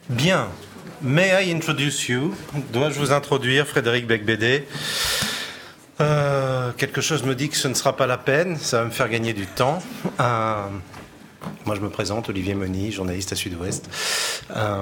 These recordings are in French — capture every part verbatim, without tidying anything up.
Bien. May I introduce you? Dois-je vous introduire, Frédéric Beigbeder? euh, Quelque chose me dit que ce ne sera pas la peine, ça va me faire gagner du temps. Euh, moi, je me présente, Olivier Mony, journaliste à Sud-Ouest. Euh,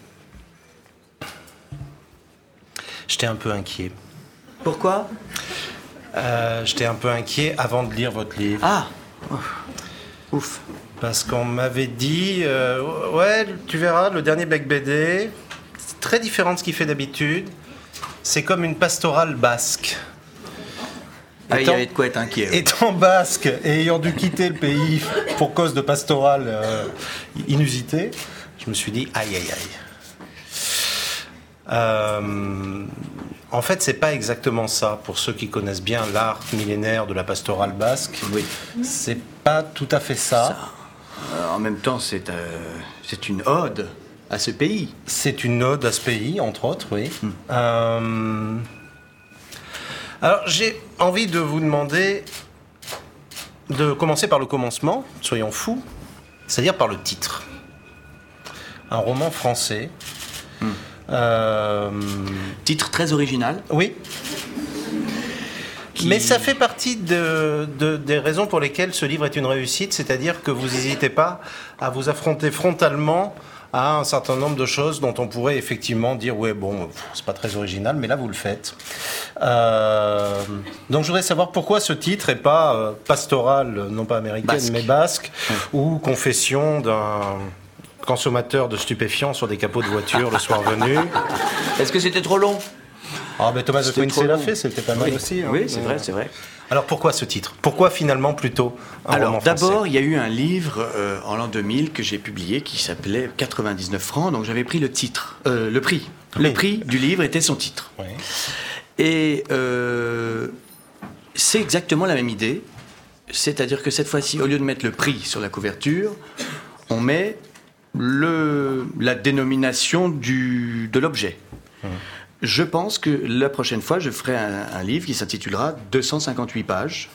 J'étais un peu inquiet. Pourquoi? euh, J'étais un peu inquiet avant de lire votre livre. Ah, ouf. Parce qu'on m'avait dit, euh, ouais, tu verras, le dernier Beigbeder, c'est très différent de ce qu'il fait d'habitude. C'est comme une pastorale basque. Ah, il y Étant- avait de quoi être inquiet. ouais. Étant basque et ayant dû quitter le pays pour cause de pastorale euh, inusitée, je me suis dit, aïe, aïe, aïe. Euh, en fait, c'est pas exactement ça. Pour ceux qui connaissent bien l'art millénaire de la pastorale basque, Oui. c'est pas tout à fait ça. Ça. Euh, en même temps, c'est euh, c'est une ode à ce pays. C'est une ode à ce pays, entre autres, oui. Euh, Alors, j'ai envie de vous demander de commencer par le commencement, soyons fous, c'est-à-dire par le titre. Un roman français. Euh, Titre très original. Oui. Qui- Mais ça fait partie de, de- des raisons pour lesquelles ce livre est une réussite, c'est-à-dire que vous n'hésitez pas à vous affronter frontalement à un certain nombre de choses dont on pourrait effectivement dire ouais bon pff, c'est pas très original, mais là vous le faites. Euh, donc je voudrais savoir pourquoi ce titre et pas euh, pastoral, non pas américaine Basque. mais basque, Ouais. ou confession d'un consommateur de stupéfiants sur des capots de voiture le soir venu. Est-ce que c'était trop long? Ah ben Thomas de C'était Quincey trop l'a long. fait, c'était pas mal Oui, aussi. hein. oui, c'est Euh, vrai, c'est vrai. Alors pourquoi ce titre? Pourquoi finalement plutôt un Alors, roman français? d'abord, il y a eu un livre euh, en l'an deux mille que j'ai publié qui s'appelait quatre-vingt-dix-neuf francs, donc j'avais pris le titre, euh, le prix. Le Oui. prix du livre était son titre. Oui. Et euh, c'est exactement la même idée, c'est-à-dire que cette fois-ci, au lieu de mettre le prix sur la couverture, on met le, la dénomination du, de l'objet. Je pense que la prochaine fois, je ferai un, un livre qui s'intitulera deux cent cinquante-huit pages.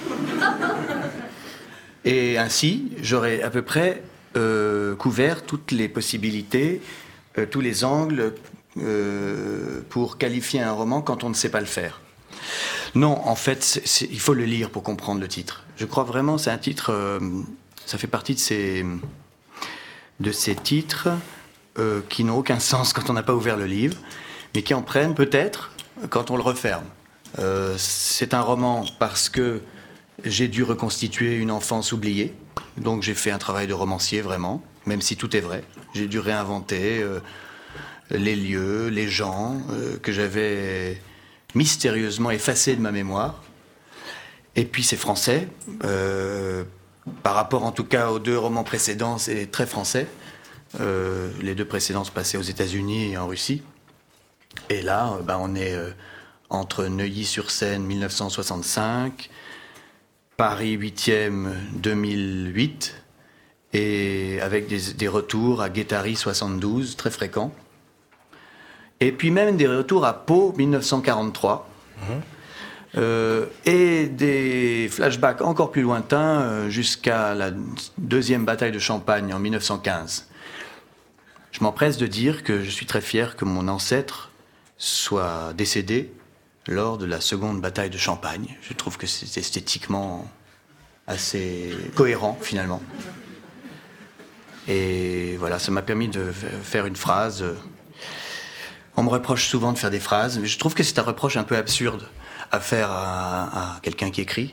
Et ainsi, j'aurai à peu près euh, couvert toutes les possibilités, euh, tous les angles euh, pour qualifier un roman quand on ne sait pas le faire. Non, en fait, c'est- c'est- il faut le lire pour comprendre le titre. Je crois vraiment, c'est un titre, euh, ça fait partie de ces, de ces titres euh, qui n'ont aucun sens quand on n'a pas ouvert le livre, mais qui en prennent peut-être quand on le referme. Euh, c'est un roman parce que j'ai dû reconstituer une enfance oubliée, donc j'ai fait un travail de romancier vraiment, même si tout est vrai. J'ai dû réinventer euh, les lieux, les gens euh, que j'avais mystérieusement effacés de ma mémoire. Et puis c'est français, euh, par rapport en tout cas aux deux romans précédents, c'est très français. Euh, les deux précédents se passaient aux États-Unis et en Russie. Et là, euh, ben, on est euh, entre Neuilly-sur-Seine, mille neuf cent soixante-cinq, Paris huitième, deux mille huit, et avec des, des retours à Guétary, soixante-douze, très fréquents. Et puis même des retours à Pau, mille neuf cent quarante-trois. Mmh. Euh, et des flashbacks encore plus lointains euh, jusqu'à la deuxième bataille de Champagne en mille neuf cent quinze. Je m'empresse de dire que je suis très fier que mon ancêtre soit décédé lors de la seconde bataille de Champagne. Je trouve que c'est esthétiquement assez cohérent, finalement. Et voilà, ça m'a permis de faire une phrase. On me reproche souvent de faire des phrases, mais je trouve que c'est un reproche un peu absurde à faire à, à quelqu'un qui écrit.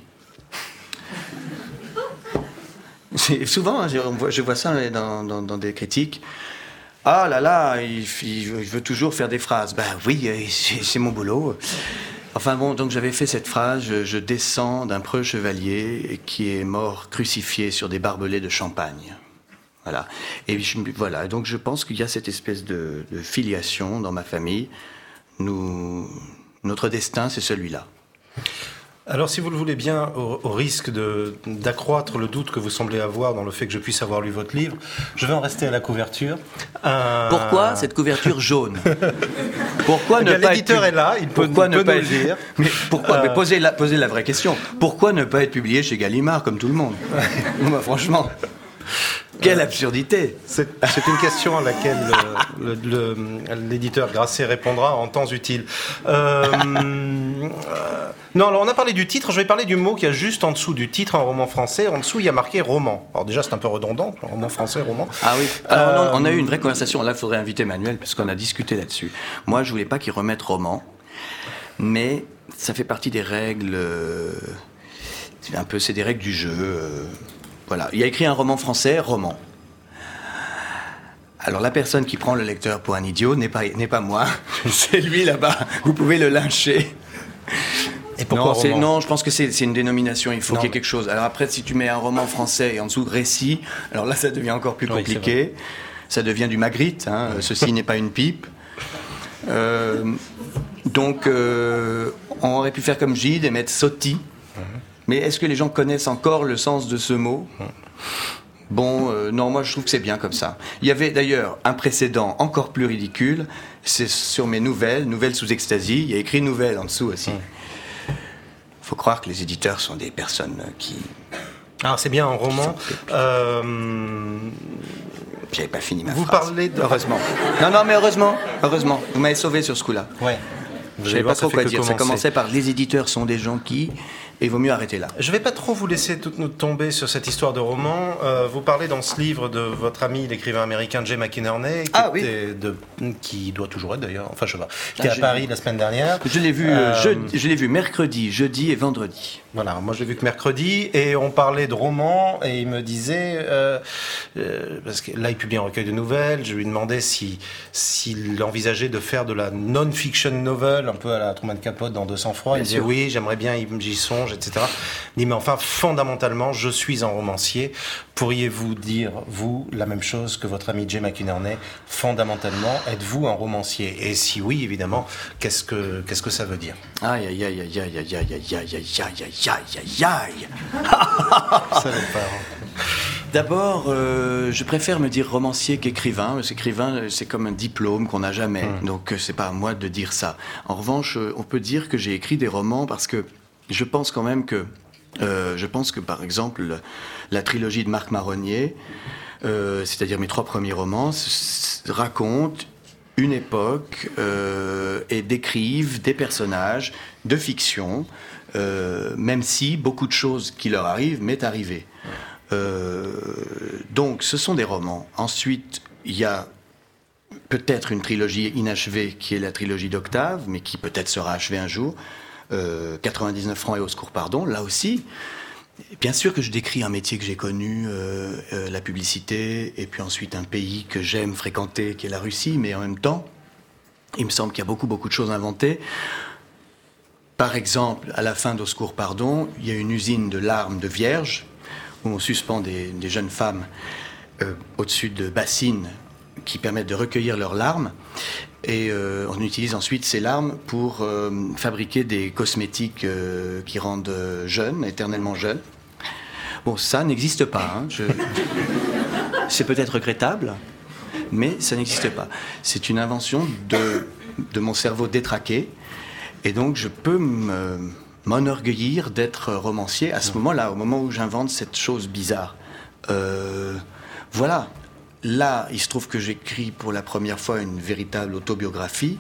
C'est, souvent, hein, je, vois, je vois ça dans, dans, dans des critiques. Ah là là, il, il veut toujours faire des phrases. Ben oui, c'est, c'est mon boulot. Enfin bon, donc j'avais fait cette phrase, je, je descends d'un preux chevalier qui est mort crucifié sur des barbelés de Champagne. Voilà. Et je, voilà. Donc je pense qu'il y a cette espèce de, de filiation dans ma famille. Nous, notre destin, c'est celui-là. Alors, si vous le voulez bien, au, au risque de, d'accroître le doute que vous semblez avoir dans le fait que je puisse avoir lu votre livre, je vais en rester à la couverture. Euh... Pourquoi cette couverture jaune? Pourquoi ne bien, pas l'éditeur être... est là, il peut, pourquoi il ne peut pas nous être... le dire. Mais pourquoi Euh... mais posez, la, posez la vraie question. Pourquoi ne pas être publié chez Gallimard, comme tout le monde? Bah, franchement. Quelle absurdité! C'est, c'est une question à laquelle le, le, le, l'éditeur Grasset répondra en temps utile. Euh, euh, non, alors on a parlé du titre, je vais parler du mot qu'il y a juste en dessous du titre, un roman français. En dessous, il y a marqué roman. Alors déjà, c'est un peu redondant, roman français, roman. Ah oui, alors, euh, on, on a eu une vraie conversation. Là, il faudrait inviter Manuel, parce qu'on a discuté là-dessus. Moi, je voulais pas qu'il remette roman, mais ça fait partie des règles... Euh, c'est un peu, c'est des règles du jeu... Euh, Voilà. Il a écrit un roman français, roman. Alors la personne qui prend le lecteur pour un idiot n'est pas, n'est pas moi, c'est lui là-bas. Vous pouvez le lyncher. Et pourquoi non, c'est, roman ? non, je pense que c'est, c'est une dénomination, il faut non, qu'il y ait quelque chose. Alors après, si tu mets un roman français et en dessous récit, alors là ça devient encore plus compliqué. Oui, ça devient du Magritte, hein. Ceci n'est pas une pipe. Euh, donc euh, on aurait pu faire comme Gide et mettre Sotti. Mais est-ce que les gens connaissent encore le sens de ce mot ? Bon, euh, non, moi je trouve que c'est bien comme ça. Il y avait d'ailleurs un précédent encore plus ridicule, c'est sur mes nouvelles, nouvelles sous extasie, il y a écrit nouvelles en dessous aussi. Il faut croire que les éditeurs sont des personnes qui... Ah, c'est bien un roman. Euh... J'avais pas fini ma Vous phrase. Parlez de... Heureusement. Non, non, mais heureusement, heureusement. Vous m'avez sauvé sur ce coup-là. Ouais. Je savais pas trop quoi dire. Ça commençait par les éditeurs sont des gens qui... Et il vaut mieux arrêter là. Je ne vais pas trop vous laisser toute nous tomber sur cette histoire de roman. Euh, vous parlez dans ce livre de votre ami, l'écrivain américain Jay McInerney, qui, ah, oui. de, qui doit toujours être d'ailleurs, enfin je sais pas, qui était ah, à Paris la semaine dernière. Je l'ai vu, euh, je, je l'ai vu mercredi, jeudi et vendredi. Voilà, moi j'ai vu que mercredi, et on parlait de romans, et il me disait, euh, euh, parce que là il publie un recueil de nouvelles, je lui demandais si, s'il envisageait de faire de la non-fiction novel, un peu à la Truman Capote dans deux cents froids. Il disait oui, j'aimerais bien, j'y songe, et cetera. Il dit mais enfin, fondamentalement, je suis un romancier. Pourriez-vous dire, vous, la même chose que votre ami Jay McInerney? Fondamentalement, êtes-vous un romancier? Et si oui, évidemment, qu'est-ce que, qu'est-ce que ça veut dire? Aïe, aïe, aïe, aïe, aïe, aïe, aïe, aïe, aïe, aïe, aïe, aïe, aïe. Ça va pas. D'abord, euh, je préfère me dire romancier qu'écrivain. Parce qu'écrivain, c'est comme un diplôme qu'on n'a jamais. Mmh. Donc, c'est pas à moi de dire ça. En revanche, on peut dire que j'ai écrit des romans parce que je pense quand même que, euh, je pense que par exemple, la trilogie de Marc Marronnier, euh, c'est-à-dire mes trois premiers romans, racontent une époque euh, et décrivent des personnages de fiction, euh, même si beaucoup de choses qui leur arrivent m'est arrivé. Euh, donc, ce sont des romans. Ensuite, il y a peut-être une trilogie inachevée qui est la trilogie d'Octave, mais qui peut-être sera achevée un jour. Euh, quatre-vingt-dix-neuf francs et au secours pardon, là aussi. Bien sûr que je décris un métier que j'ai connu, euh, euh, la publicité, et puis ensuite un pays que j'aime fréquenter, qui est la Russie, mais en même temps, il me semble qu'il y a beaucoup, beaucoup de choses inventées. Par exemple, à la fin d'Au secours pardon, il y a une usine de larmes de vierges, où on suspend des, des jeunes femmes euh, au-dessus de bassines qui permettent de recueillir leurs larmes. Et euh, on utilise ensuite ces larmes pour euh, fabriquer des cosmétiques euh, qui rendent euh, jeunes, éternellement jeunes. Bon, ça n'existe pas. Hein. Je... C'est peut-être regrettable, mais ça n'existe pas. C'est une invention de, de mon cerveau détraqué. Et donc, je peux me, m'enorgueillir d'être romancier à ce moment-là, au moment où j'invente cette chose bizarre. Euh, voilà. Là, il se trouve que j'écris pour la première fois une véritable autobiographie.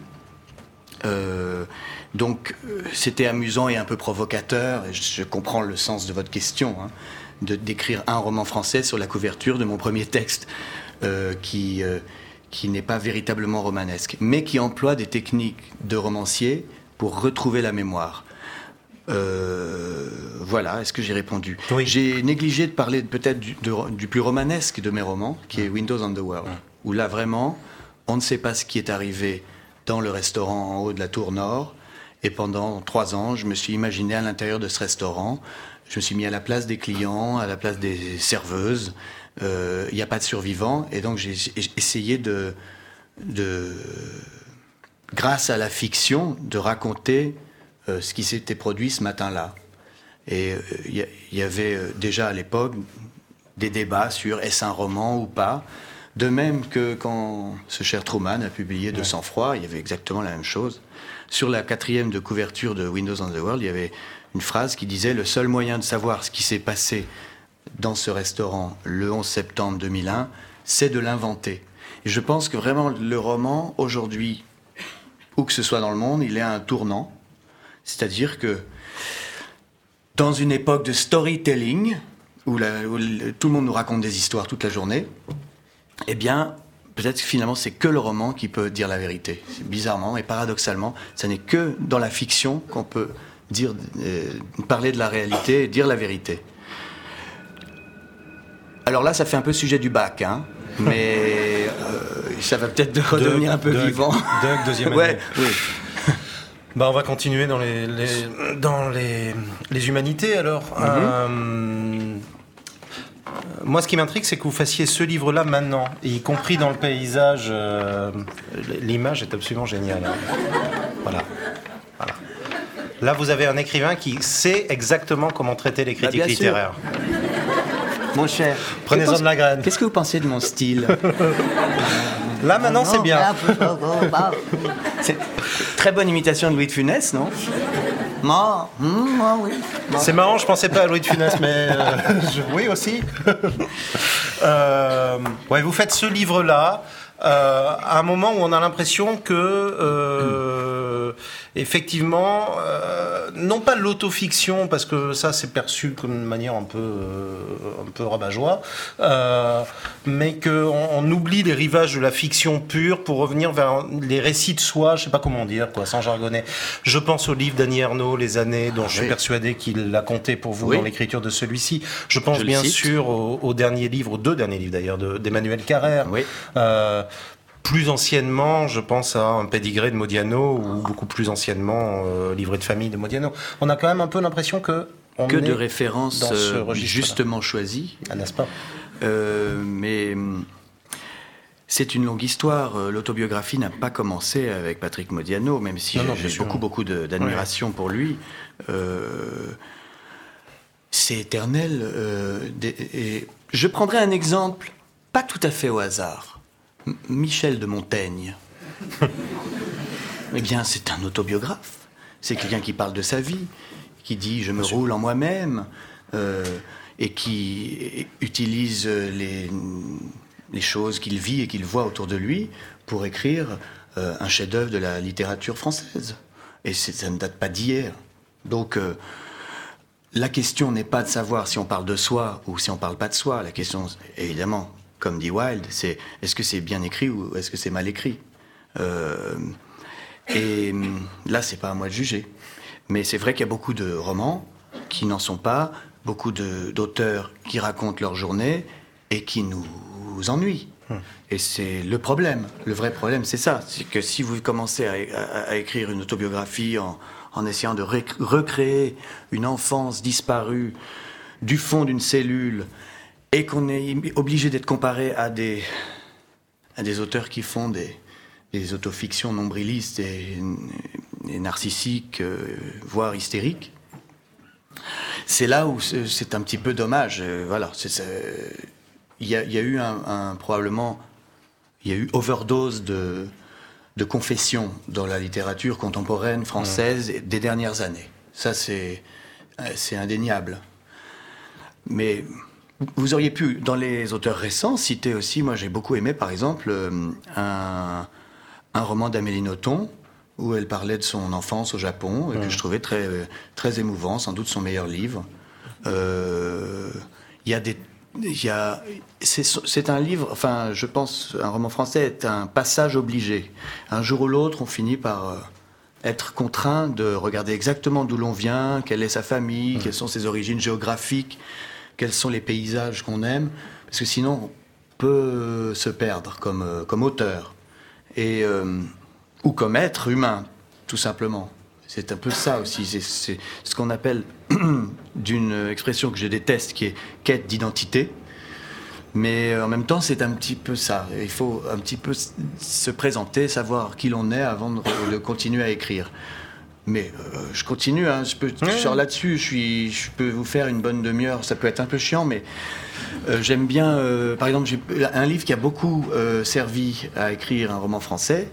Euh, donc, c'était amusant et un peu provocateur. Et je comprends le sens de votre question, hein, de d'écrire un roman français sur la couverture de mon premier texte, euh, qui, euh, qui n'est pas véritablement romanesque, mais qui emploie des techniques de romancier pour retrouver la mémoire. Euh, voilà, est-ce que j'ai répondu? Oui. J'ai négligé de parler peut-être du, de, du plus romanesque de mes romans, qui est Windows on the World, mmh. où là vraiment, on ne sait pas ce qui est arrivé dans le restaurant en haut de la tour nord, et pendant trois ans, je me suis imaginé à l'intérieur de ce restaurant, je me suis mis à la place des clients, à la place des serveuses, il euh, n'y a pas de survivants, et donc j'ai, j'ai essayé de, de, grâce à la fiction, de raconter Euh, ce qui s'était produit ce matin-là. Et il euh, y, y avait euh, déjà à l'époque des débats sur est-ce un roman ou pas. De même que quand ce cher Truman a publié De sang-froid, il y avait exactement la même chose. Sur la quatrième de couverture de Windows on the World, il y avait une phrase qui disait « Le seul moyen de savoir ce qui s'est passé dans ce restaurant le onze septembre deux mille un, c'est de l'inventer. Et je pense que vraiment le roman, aujourd'hui, où que ce soit dans le monde, il est à un tournant. C'est-à-dire que dans une époque de storytelling, où, la, où le, tout le monde nous raconte des histoires toute la journée, eh bien, peut-être que finalement, c'est que le roman qui peut dire la vérité. Bizarrement et paradoxalement, ce n'est que dans la fiction qu'on peut dire, euh, parler de la réalité et dire la vérité. Alors là, ça fait un peu sujet du bac, hein, mais euh, ça va peut-être redevenir un peu Doug, vivant. Doug, deuxième année. Ouais, oui. Bah, on va continuer dans les, les dans les, les humanités alors. Mm-hmm. Euh, moi, ce qui m'intrigue, c'est que vous fassiez ce livre-là maintenant, y compris dans le paysage. Euh, l'image est absolument géniale. Voilà. Voilà. Là, vous avez un écrivain qui sait exactement comment traiter les critiques bah, littéraires. Sûr. Mon cher, prenez-en de la graine. Qu'est-ce que vous pensez de mon style? Là, maintenant, c'est bien. C'est très bonne imitation de Louis de Funès, non? Moi, mmh, moi oui. Moi. C'est marrant, je pensais pas à Louis de Funès, mais euh, je, oui aussi. euh, ouais, vous faites ce livre-là euh, à un moment où on a l'impression que, euh, mmh. effectivement, euh, non pas l'autofiction, parce que ça c'est perçu comme une manière un peu, euh, un peu rabat-joie, euh, mais qu'on on oublie les rivages de la fiction pure pour revenir vers les récits de soi, je sais pas comment dire, quoi, sans jargonner. Je pense au livre d'Annie Ernaux, Les années, dont ah, je suis oui. persuadé qu'il l'a compté pour vous oui. dans l'écriture de celui-ci. Je pense je bien sûr au, au dernier livre, aux deux derniers livres d'ailleurs, de, d'Emmanuel Carrère. Oui. Euh, Plus anciennement, je pense à un pédigré de Modiano ou beaucoup plus anciennement, euh, livret de famille de Modiano. On a quand même un peu l'impression que on que est de références dans ce registre justement choisies. Ah, n'est-ce pas ? euh, Mais c'est une longue histoire. L'autobiographie n'a pas commencé avec Patrick Modiano, même si non, non, j'ai beaucoup beaucoup de, d'admiration ouais. pour lui. Euh, c'est éternel. Euh, et je prendrai un exemple, pas tout à fait au hasard. Michel de Montaigne. Eh bien, c'est un autobiographe. C'est quelqu'un qui parle de sa vie, qui dit « je me roule en moi-même euh, » et qui utilise les, les choses qu'il vit et qu'il voit autour de lui pour écrire euh, un chef-d'œuvre de la littérature française. Et c'est, ça ne date pas d'hier. Donc, euh, la question n'est pas de savoir si on parle de soi ou si on ne parle pas de soi. La question, évidemment, comme dit Wilde, c'est est-ce que c'est bien écrit ou est-ce que c'est mal écrit euh, Et là, c'est pas à moi de juger. Mais c'est vrai qu'il y a beaucoup de romans qui n'en sont pas, beaucoup de, d'auteurs qui racontent leur journée et qui nous ennuient. Hum. Et c'est le problème. Le vrai problème, c'est ça. C'est que si vous commencez à, à, à écrire une autobiographie en, en essayant de ré- recréer une enfance disparue du fond d'une cellule, et qu'on est obligé d'être comparé à des, à des auteurs qui font des, des autofictions nombrilistes et, et narcissiques, euh, voire hystériques, c'est là où c'est, c'est un petit peu dommage. Euh, voilà, c'est, c'est, il y a, il y a eu un, un, probablement, il y a eu overdose de, de confessions dans la littérature contemporaine française mmh. des dernières années. Ça, c'est, c'est indéniable. Mais vous auriez pu, dans les auteurs récents, citer aussi, moi j'ai beaucoup aimé par exemple, euh, un, un roman d'Amélie Nothomb, où elle parlait de son enfance au Japon, et mmh. que je trouvais très, très émouvant, sans doute son meilleur livre. Euh, il y a des... Il y a, c'est, c'est un livre, enfin je pense, un roman français est un passage obligé. Un jour ou l'autre, on finit par euh, être contraint de regarder exactement d'où l'on vient, quelle est sa famille, mmh. quelles sont ses origines géographiques, quels sont les paysages qu'on aime, parce que sinon on peut se perdre comme, comme auteur, et, euh, ou comme être humain, tout simplement. C'est un peu ça aussi, c'est, c'est ce qu'on appelle, d'une expression que je déteste, qui est quête d'identité, mais en même temps c'est un petit peu ça. Il faut un petit peu se présenter, savoir qui l'on est avant de, de continuer à écrire. Mais euh, je continue, hein, je, peux, je sors là-dessus, je, suis, je peux vous faire une bonne demi-heure, ça peut être un peu chiant, mais euh, j'aime bien, euh, par exemple, j'ai un livre qui a beaucoup euh, servi à écrire un roman français,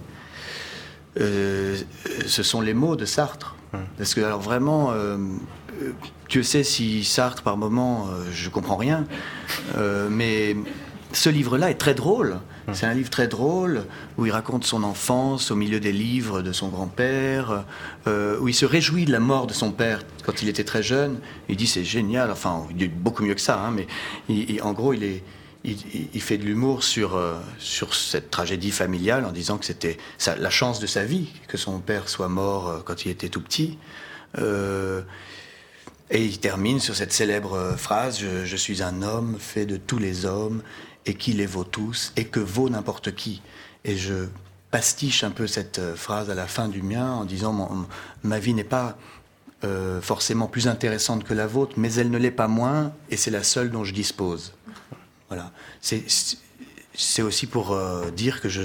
euh, ce sont Les mots de Sartre. Parce que, alors vraiment, euh, Dieu sait si Sartre, par moments, euh, je comprends rien. Euh, mais ce livre-là est très drôle. C'est un livre très drôle, où il raconte son enfance au milieu des livres de son grand-père, euh, où il se réjouit de la mort de son père quand il était très jeune. Il dit c'est génial, enfin, il dit beaucoup mieux que ça, hein, mais il, il, en gros, il, est, il, il fait de l'humour sur, euh, sur cette tragédie familiale en disant que c'était sa, la chance de sa vie, que son père soit mort euh, quand il était tout petit. Euh, et il termine sur cette célèbre phrase je, je suis un homme fait de tous les hommes, et qui les vaut tous, et que vaut n'importe qui. Et je pastiche un peu cette phrase à la fin du mien en disant mon, ma vie n'est pas euh, forcément plus intéressante que la vôtre, mais elle ne l'est pas moins, et c'est la seule dont je dispose. Voilà. C'est, c'est aussi pour euh, dire que je,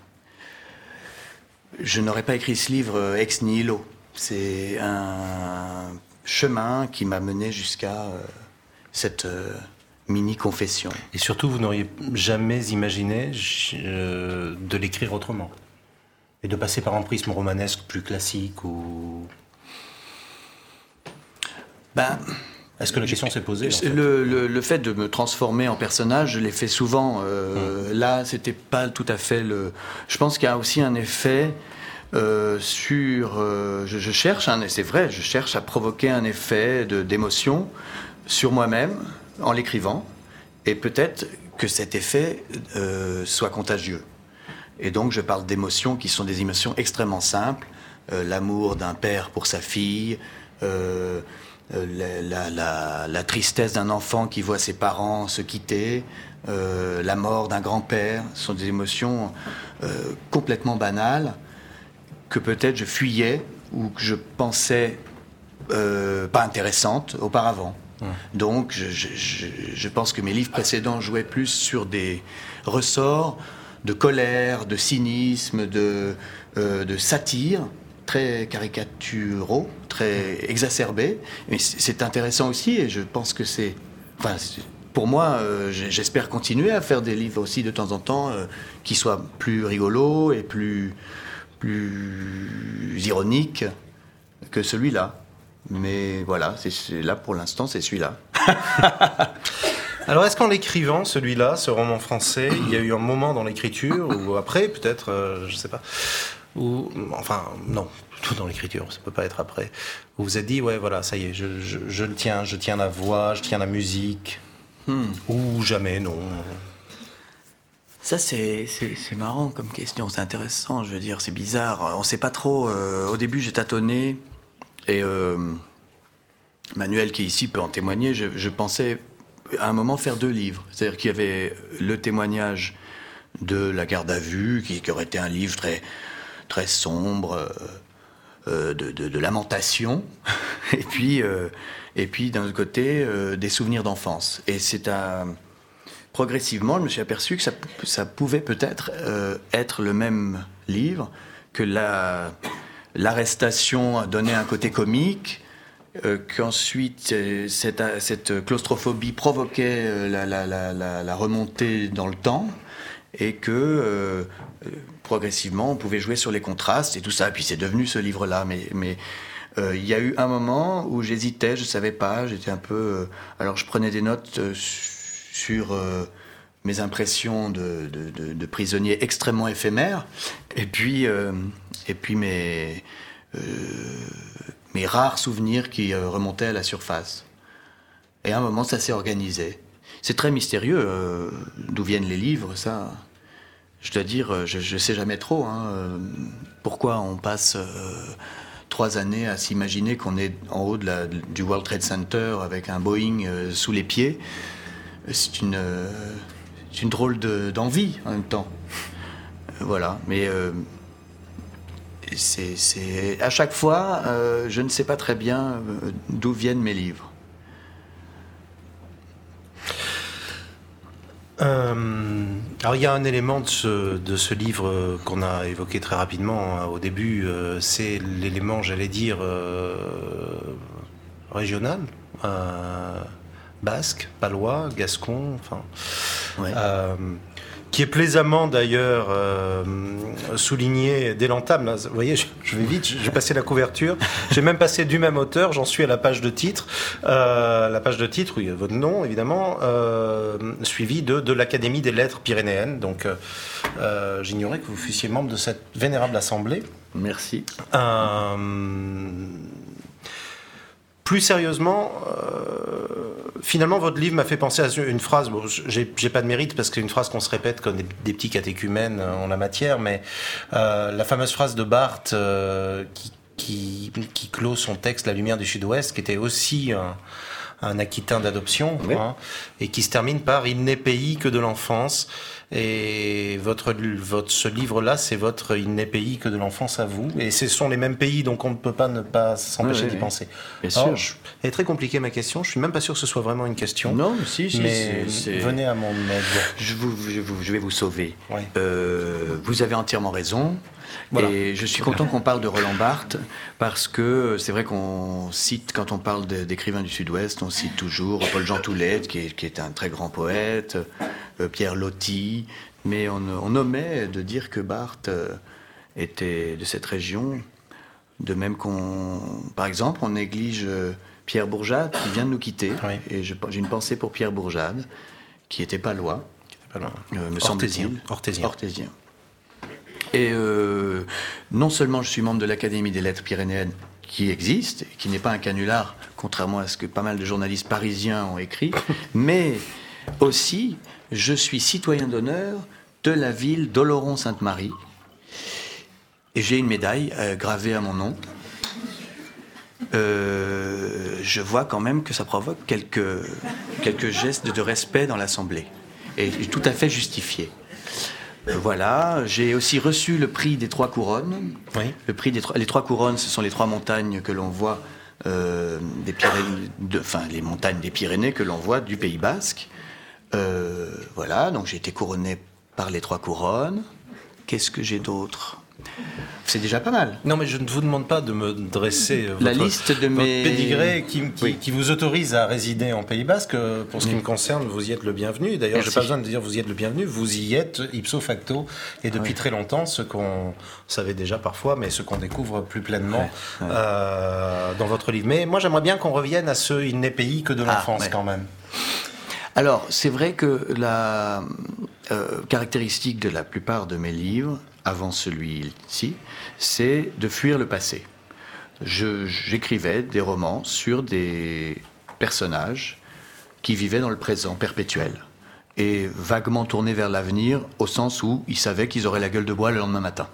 je n'aurais pas écrit ce livre ex nihilo. C'est un chemin qui m'a mené jusqu'à euh, cette... Euh, mini-confession. Et surtout, vous n'auriez jamais imaginé euh, de l'écrire autrement et de passer par un prisme romanesque plus classique ou... Ben, est-ce que la question s'est posée en fait le, le, le fait de me transformer en personnage, je l'ai fait souvent. Euh, hum. Là, c'était pas tout à fait le... Je pense qu'il y a aussi un effet euh, sur... Euh, je, je cherche, hein, c'est vrai, je cherche à provoquer un effet de, d'émotion sur moi-même, en l'écrivant, et peut-être que cet effet euh, soit contagieux. Et donc je parle d'émotions qui sont des émotions extrêmement simples, euh, l'amour d'un père pour sa fille, euh, la, la, la, la tristesse d'un enfant qui voit ses parents se quitter, euh, la mort d'un grand-père. Ce sont des émotions euh, complètement banales, que peut-être je fuyais, ou que je pensais euh, pas intéressantes auparavant. Donc, je, je, je pense que mes livres précédents jouaient plus sur des ressorts de colère, de cynisme, de, euh, de satire, très caricaturaux, très exacerbés. Mais c'est intéressant aussi, et je pense que c'est... Enfin, pour moi, euh, j'espère continuer à faire des livres aussi de temps en temps euh, qui soient plus rigolos et plus, plus ironiques que celui-là. Mais voilà, c'est, c'est là pour l'instant, c'est celui-là. Alors, est-ce qu'en l'écrivant, celui-là, ce roman français, il y a eu un moment dans l'écriture, ou après, peut-être, euh, je sais pas, ou, enfin, non, tout dans l'écriture, ça peut pas être après, où vous vous êtes dit, ouais, voilà, ça y est, je, je, je le tiens, je tiens la voix, je tiens la musique, hmm. ou jamais, non. Ça, c'est, c'est, c'est marrant comme question, c'est intéressant, je veux dire, c'est bizarre, on sait pas trop, euh, au début, j'ai tâtonné. Et euh, Manuel, qui est ici, peut en témoigner. Je, je pensais à un moment faire deux livres. C'est-à-dire qu'il y avait le témoignage de la garde à vue, qui, qui aurait été un livre très, très sombre, euh, de, de, de lamentation. et puis, euh, et puis d'un autre côté, euh, des souvenirs d'enfance. Et c'est un... Progressivement, je me suis aperçu que ça, ça pouvait peut-être euh, être le même livre, que la... L'arrestation a donné un côté comique, euh, qu'ensuite euh, cette, cette claustrophobie provoquait euh, la, la, la, la remontée dans le temps, et que euh, progressivement on pouvait jouer sur les contrastes et tout ça. Et puis c'est devenu ce livre-là. Mais mais euh, il y a eu un moment où j'hésitais, je savais pas, j'étais un peu. Euh, alors je prenais des notes euh, sur euh, mes impressions de, de, de, de prisonnier extrêmement éphémère, et puis, euh, et puis mes, euh, mes rares souvenirs qui euh, remontaient à la surface. Et à un moment, ça s'est organisé. C'est très mystérieux euh, d'où viennent les livres, ça. Je dois dire, je ne sais jamais trop hein, euh, pourquoi on passe euh, trois années à s'imaginer qu'on est en haut de la, du World Trade Center avec un Boeing euh, sous les pieds. C'est une... Euh, C'est une drôle de, d'envie en même temps. Euh, voilà, mais euh, c'est, c'est à chaque fois, euh, je ne sais pas très bien euh, d'où viennent mes livres. Euh, alors il y a un élément de ce, de ce livre qu'on a évoqué très rapidement hein, au début, euh, c'est l'élément, j'allais dire, euh, régional. Euh, basque, palois, gascon, enfin, ouais. euh, qui est plaisamment d'ailleurs euh, souligné dès l'entame. Là, vous voyez, je, je vais vite, j'ai passé la couverture, j'ai même passé du même auteur, j'en suis à la page de titre, euh, la page de titre, oui, votre nom évidemment, euh, suivi de, de l'Académie des Lettres Pyrénéennes. Donc euh, j'ignorais que vous fussiez membre de cette vénérable assemblée. Merci. Euh, Plus sérieusement, euh, finalement, votre livre m'a fait penser à une phrase. Bon, j'ai, j'ai pas de mérite parce que c'est une phrase qu'on se répète comme des, des petits catéchumènes en la matière, mais euh, la fameuse phrase de Barthes euh, qui, qui, qui clôt son texte La lumière du Sud-Ouest, qui était aussi un, un Aquitain d'adoption, oui. hein, et qui se termine par Il n'est pays que de l'enfance. Et votre, votre, ce livre-là, c'est votre Il n'est pays que de l'enfance à vous. Et ce sont les mêmes pays, donc on ne peut pas ne pas s'empêcher oui, oui, d'y oui. penser. Bien Alors, sûr. Je, elle est très compliquée ma question. Je suis même pas sûr que ce soit vraiment une question. Non, si, si. Mais c'est, c'est... venez à mon aide. Je, vous, je, vous, je vais vous sauver. Oui. Euh, vous avez entièrement raison. Voilà. Et je suis content qu'on parle de Roland Barthes parce que c'est vrai qu'on cite, quand on parle de, d'écrivains du Sud-Ouest, on cite toujours Paul-Jean Toulette, qui est, qui est un très grand poète, euh, Pierre Loti, mais on, on omet de dire que Barthes était de cette région, de même qu'on, par exemple, on néglige Pierre Bourjade qui vient de nous quitter, oui. et je, j'ai une pensée pour Pierre Bourjade, qui était palois, qui était palois. Euh, me semble-t-il. Orthésien. Orthésien. Et euh, non seulement je suis membre de l'Académie des Lettres Pyrénéennes, qui existe, et qui n'est pas un canular, contrairement à ce que pas mal de journalistes parisiens ont écrit, mais aussi, je suis citoyen d'honneur de la ville d'Oloron-Sainte-Marie. Et j'ai une médaille euh, gravée à mon nom. Euh, je vois quand même que ça provoque quelques, quelques gestes de respect dans l'Assemblée. Et tout à fait justifié. Voilà, j'ai aussi reçu le prix des Trois Couronnes. Oui. Le prix des trois, les Trois Couronnes, ce sont les trois montagnes que l'on voit, euh, des Pyrénées, de, enfin les montagnes des Pyrénées que l'on voit du Pays Basque. Euh, voilà, donc j'ai été couronné par les Trois Couronnes. Qu'est-ce que j'ai d'autre ? C'est déjà pas mal. Non, mais je ne vous demande pas de me dresser votre, la liste de mes pédigré qui, qui, oui. qui vous autorise à résider en Pays Basque. Pour ce qui oui. me concerne, vous y êtes le bienvenu. D'ailleurs, je n'ai pas besoin de dire vous y êtes le bienvenu. Vous y êtes ipso facto et depuis oui. très longtemps, ce qu'on savait déjà parfois, mais ce qu'on découvre plus pleinement oui. Oui. Euh, dans votre livre. Mais moi, j'aimerais bien qu'on revienne à ce Il n'est pays que de l'enfance ah, oui. quand même. Alors, c'est vrai que la euh, caractéristique de la plupart de mes livres, avant celui-ci, c'est de fuir le passé. Je, j'écrivais des romans sur des personnages qui vivaient dans le présent perpétuel et vaguement tournés vers l'avenir au sens où ils savaient qu'ils auraient la gueule de bois le lendemain matin.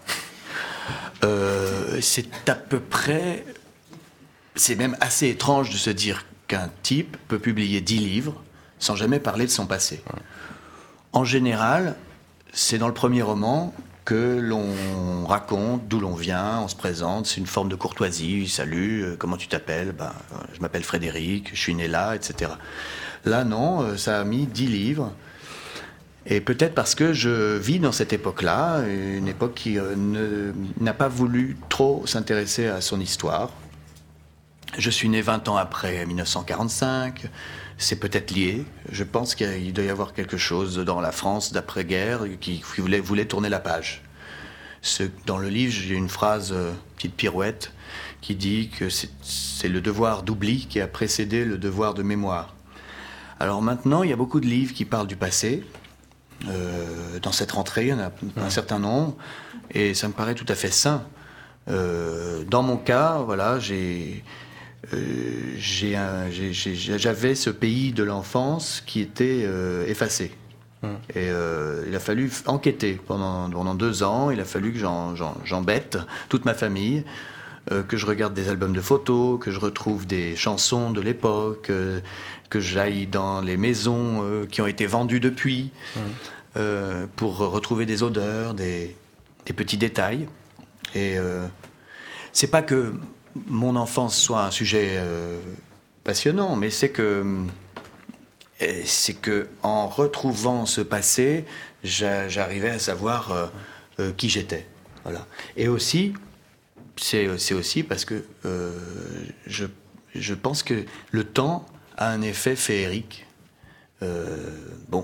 Euh, c'est à peu près... C'est même assez étrange de se dire qu'un type peut publier dix livres sans jamais parler de son passé. En général, c'est dans le premier roman que l'on raconte d'où l'on vient, on se présente, c'est une forme de courtoisie, salut, euh, comment tu t'appelles ? Ben, euh, je m'appelle Frédéric, je suis né là, et cetera. Là, non, euh, ça a mis dix livres, et peut-être parce que je vis dans cette époque-là, une époque qui euh, ne, n'a pas voulu trop s'intéresser à son histoire. Je suis né vingt ans après dix-neuf cent quarante-cinq, c'est peut-être lié. Je pense qu'il doit y avoir quelque chose dans la France d'après-guerre qui, qui voulait, voulait tourner la page. Ce, dans le livre, j'ai une phrase, euh, petite pirouette, qui dit que c'est, c'est le devoir d'oubli qui a précédé le devoir de mémoire. Alors maintenant, il y a beaucoup de livres qui parlent du passé. Euh, dans cette rentrée, il y en a un ouais. certain nombre, et ça me paraît tout à fait sain. Euh, dans mon cas, voilà, j'ai... Euh, j'ai un, j'ai, j'ai, j'avais ce pays de l'enfance qui était euh, effacé. Hum. Et euh, il a fallu enquêter pendant, pendant deux ans. Il a fallu que j'en, j'en, j'embête toute ma famille, euh, que je regarde des albums de photos, que je retrouve des chansons de l'époque, euh, que j'aille dans les maisons euh, qui ont été vendues depuis, hum. euh, pour retrouver des odeurs, des, des petits détails. Et euh, c'est pas que mon enfance soit un sujet euh, passionnant, mais c'est que c'est que en retrouvant ce passé, j'a, j'arrivais à savoir euh, euh, qui j'étais. Voilà. Et aussi, c'est, c'est aussi parce que euh, je, je pense que le temps a un effet féerique. Euh, bon,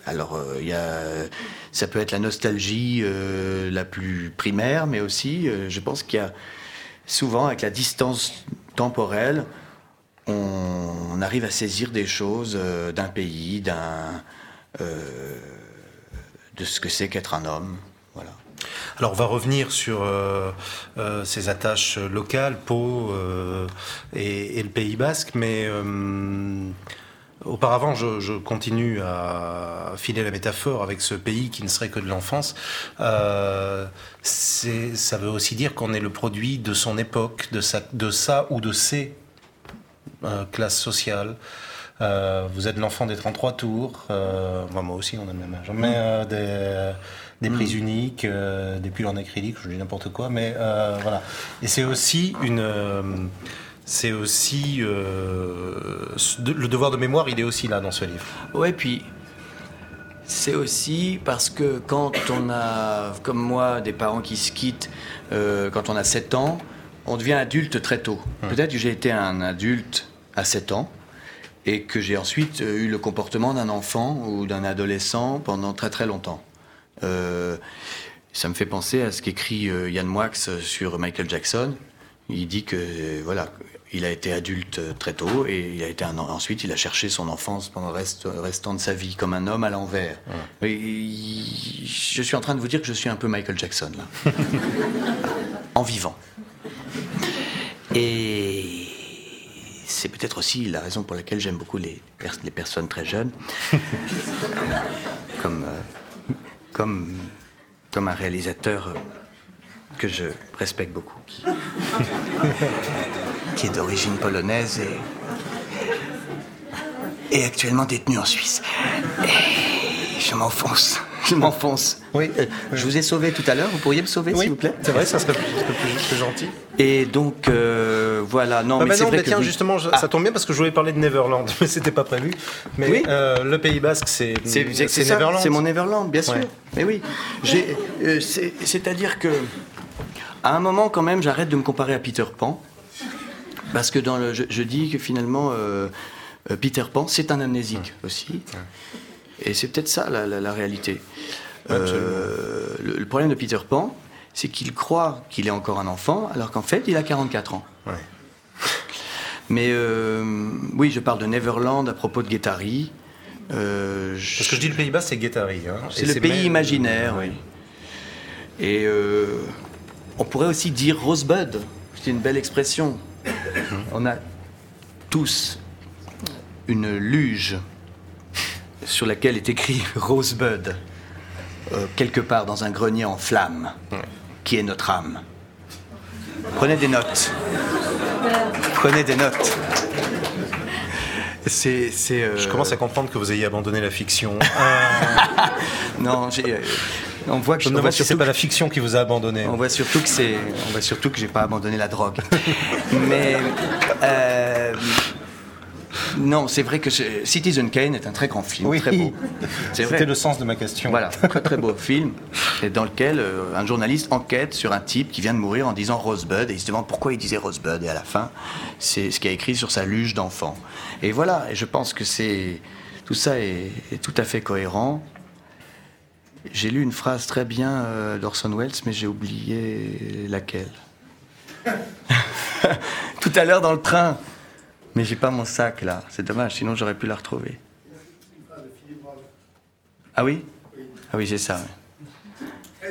Alors, euh, y a, ça peut être la nostalgie euh, la plus primaire, mais aussi, euh, je pense qu'il y a souvent, avec la distance temporelle, on, on arrive à saisir des choses euh, d'un pays, d'un, euh, de ce que c'est qu'être un homme. Voilà. Alors on va revenir sur euh, euh, ces attaches locales, Pau euh, et, et le Pays Basque, mais euh, auparavant je, je continue à filer la métaphore avec ce pays qui ne serait que de l'enfance. Euh, c'est, ça veut aussi dire qu'on est le produit de son époque, de sa, de sa ou de ses euh, classes sociales. Euh, vous êtes l'enfant des trente-trois tours, euh, enfin, moi aussi on a le même âge, mais euh, des, des prises uniques, euh, des pulls en acrylique, je dis n'importe quoi, mais euh, voilà. Et c'est aussi une, euh, c'est aussi euh, le devoir de mémoire, il est aussi là dans ce livre. Ouais, puis c'est aussi parce que quand on a, comme moi, des parents qui se quittent euh, quand on a sept ans, on devient adulte très tôt. Hum. Peut-être que j'ai été un adulte à sept ans. Et que j'ai ensuite eu le comportement d'un enfant ou d'un adolescent pendant très très longtemps. Euh, ça me fait penser à ce qu'écrit euh, Yann Moix sur Michael Jackson. Il dit que euh, voilà, il a été adulte très tôt et il a été un, ensuite il a cherché son enfance pendant le reste, restant de sa vie comme un homme à l'envers. Ouais. Et, il, je suis en train de vous dire que je suis un peu Michael Jackson là, en vivant. Et c'est peut-être aussi la raison pour laquelle j'aime beaucoup les, pers- les personnes très jeunes. comme, euh, comme, comme un réalisateur que je respecte beaucoup, qui, qui est d'origine polonaise et, et actuellement détenu en Suisse. Et je m'enfonce. Je m'enfonce. Oui, euh, oui. Je vous ai sauvé tout à l'heure. Vous pourriez me sauver, oui, s'il vous plaît? C'est vrai, ça serait plus, plus, plus gentil. Et donc, euh, voilà. Non, ah mais bah c'est non, vrai mais que tiens, vous... justement, je, ah. ça tombe bien parce que je voulais parler de Neverland, mais c'était pas prévu. Mais oui. euh, le Pays Basque, c'est, c'est, c'est, c'est Neverland. C'est mon Neverland, bien sûr. Ouais. Mais oui. J'ai, euh, c'est, c'est-à-dire que, à un moment, quand même, j'arrête de me comparer à Peter Pan, parce que dans le, je, je dis que finalement, euh, Peter Pan, c'est un amnésique ouais. aussi, ouais. Et c'est peut-être ça la, la, la réalité. Euh, le, le problème de Peter Pan, c'est qu'il croit qu'il est encore un enfant, alors qu'en fait, il a quarante-quatre ans. Ouais. Mais euh, oui, je parle de Neverland à propos de Guattari. Euh, je... Parce que je dis le Pays Basque, c'est Guattari. Hein. C'est et le c'est pays même... imaginaire, oui. Et euh, on pourrait aussi dire Rosebud. C'est une belle expression. On a tous une luge sur laquelle est écrit Rosebud. Euh, quelque part dans un grenier en flammes, ouais. Qui est notre âme. Prenez des notes. Prenez des notes. C'est, c'est, euh... Je commence à comprendre que vous ayez abandonné la fiction. Euh... non, j'ai, euh, on voit que je ne vois si c'est pas la fiction qui vous a abandonné. On voit surtout que c'est, on voit surtout que j'ai pas abandonné la drogue. Mais euh... non, c'est vrai que je... Citizen Kane est un très grand film, oui, très beau. C'est C'était vrai. Le sens de ma question. Voilà, très très beau film, et dans lequel euh, un journaliste enquête sur un type qui vient de mourir en disant Rosebud, et il se demande pourquoi il disait Rosebud, et à la fin, c'est ce qu'il a écrit sur sa luge d'enfant. Et voilà, et je pense que c'est tout ça est, est tout à fait cohérent. J'ai lu une phrase très bien euh, d'Orson Welles, mais j'ai oublié laquelle. Tout à l'heure dans le train. Mais j'ai pas mon sac là, c'est dommage, sinon j'aurais pu la retrouver. Ah oui ? Ah oui, c'est ça. Oui.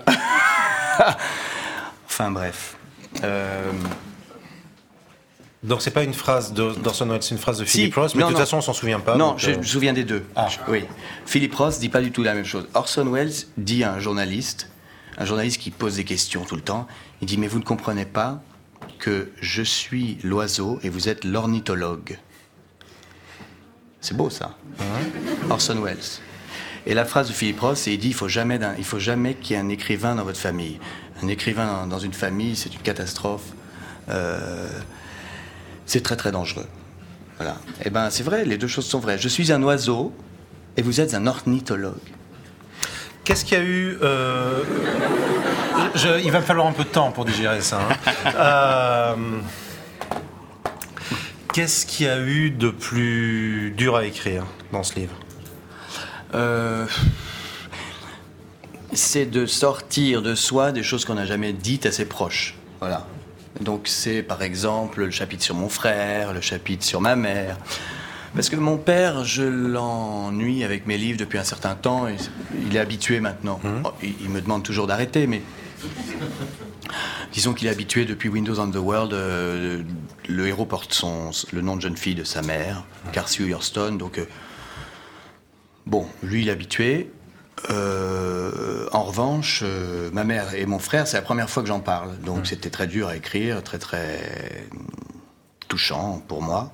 Enfin bref. Euh... Donc c'est pas une phrase de, d'Orson Welles, c'est une phrase de Philip si, Roth, mais non, de toute non. façon on s'en souvient pas. Non, donc, je euh... me souviens des deux. Ah. Oui. Philip Roth dit pas du tout la même chose. Orson Welles dit à un journaliste, un journaliste qui pose des questions tout le temps, il dit mais vous ne comprenez pas que je suis l'oiseau et vous êtes l'ornithologue. C'est beau ça. Mmh. Orson Welles. Et la phrase de Philip Roth, c'est il dit il faut jamais d'un, il faut jamais qu'il y ait un écrivain dans votre famille. Un écrivain dans, dans une famille, c'est une catastrophe. Euh, c'est très très dangereux. Voilà. Et ben c'est vrai, les deux choses sont vraies. Je suis un oiseau et vous êtes un ornithologue. Qu'est-ce qu'il y a eu euh... Je, il va me falloir un peu de temps pour digérer ça. Hein. euh, qu'est-ce qu'il y a eu de plus dur à écrire dans ce livre ? euh, c'est de sortir de soi des choses qu'on n'a jamais dites à ses proches. Voilà. Donc c'est par exemple le chapitre sur mon frère, le chapitre sur ma mère. Parce que mon père, je l'ennuie avec mes livres depuis un certain temps, et il est habitué maintenant. Mmh. Oh, il, il me demande toujours d'arrêter, mais disons qu'il est habitué depuis Windows on the World. Euh, le héros porte son, le nom de jeune fille de sa mère, Carcy Hurston. Donc, euh, bon, lui, il est habitué. Euh, en revanche, euh, ma mère et mon frère, c'est la première fois que j'en parle. Donc, mmh. c'était très dur à écrire, très, très touchant pour moi.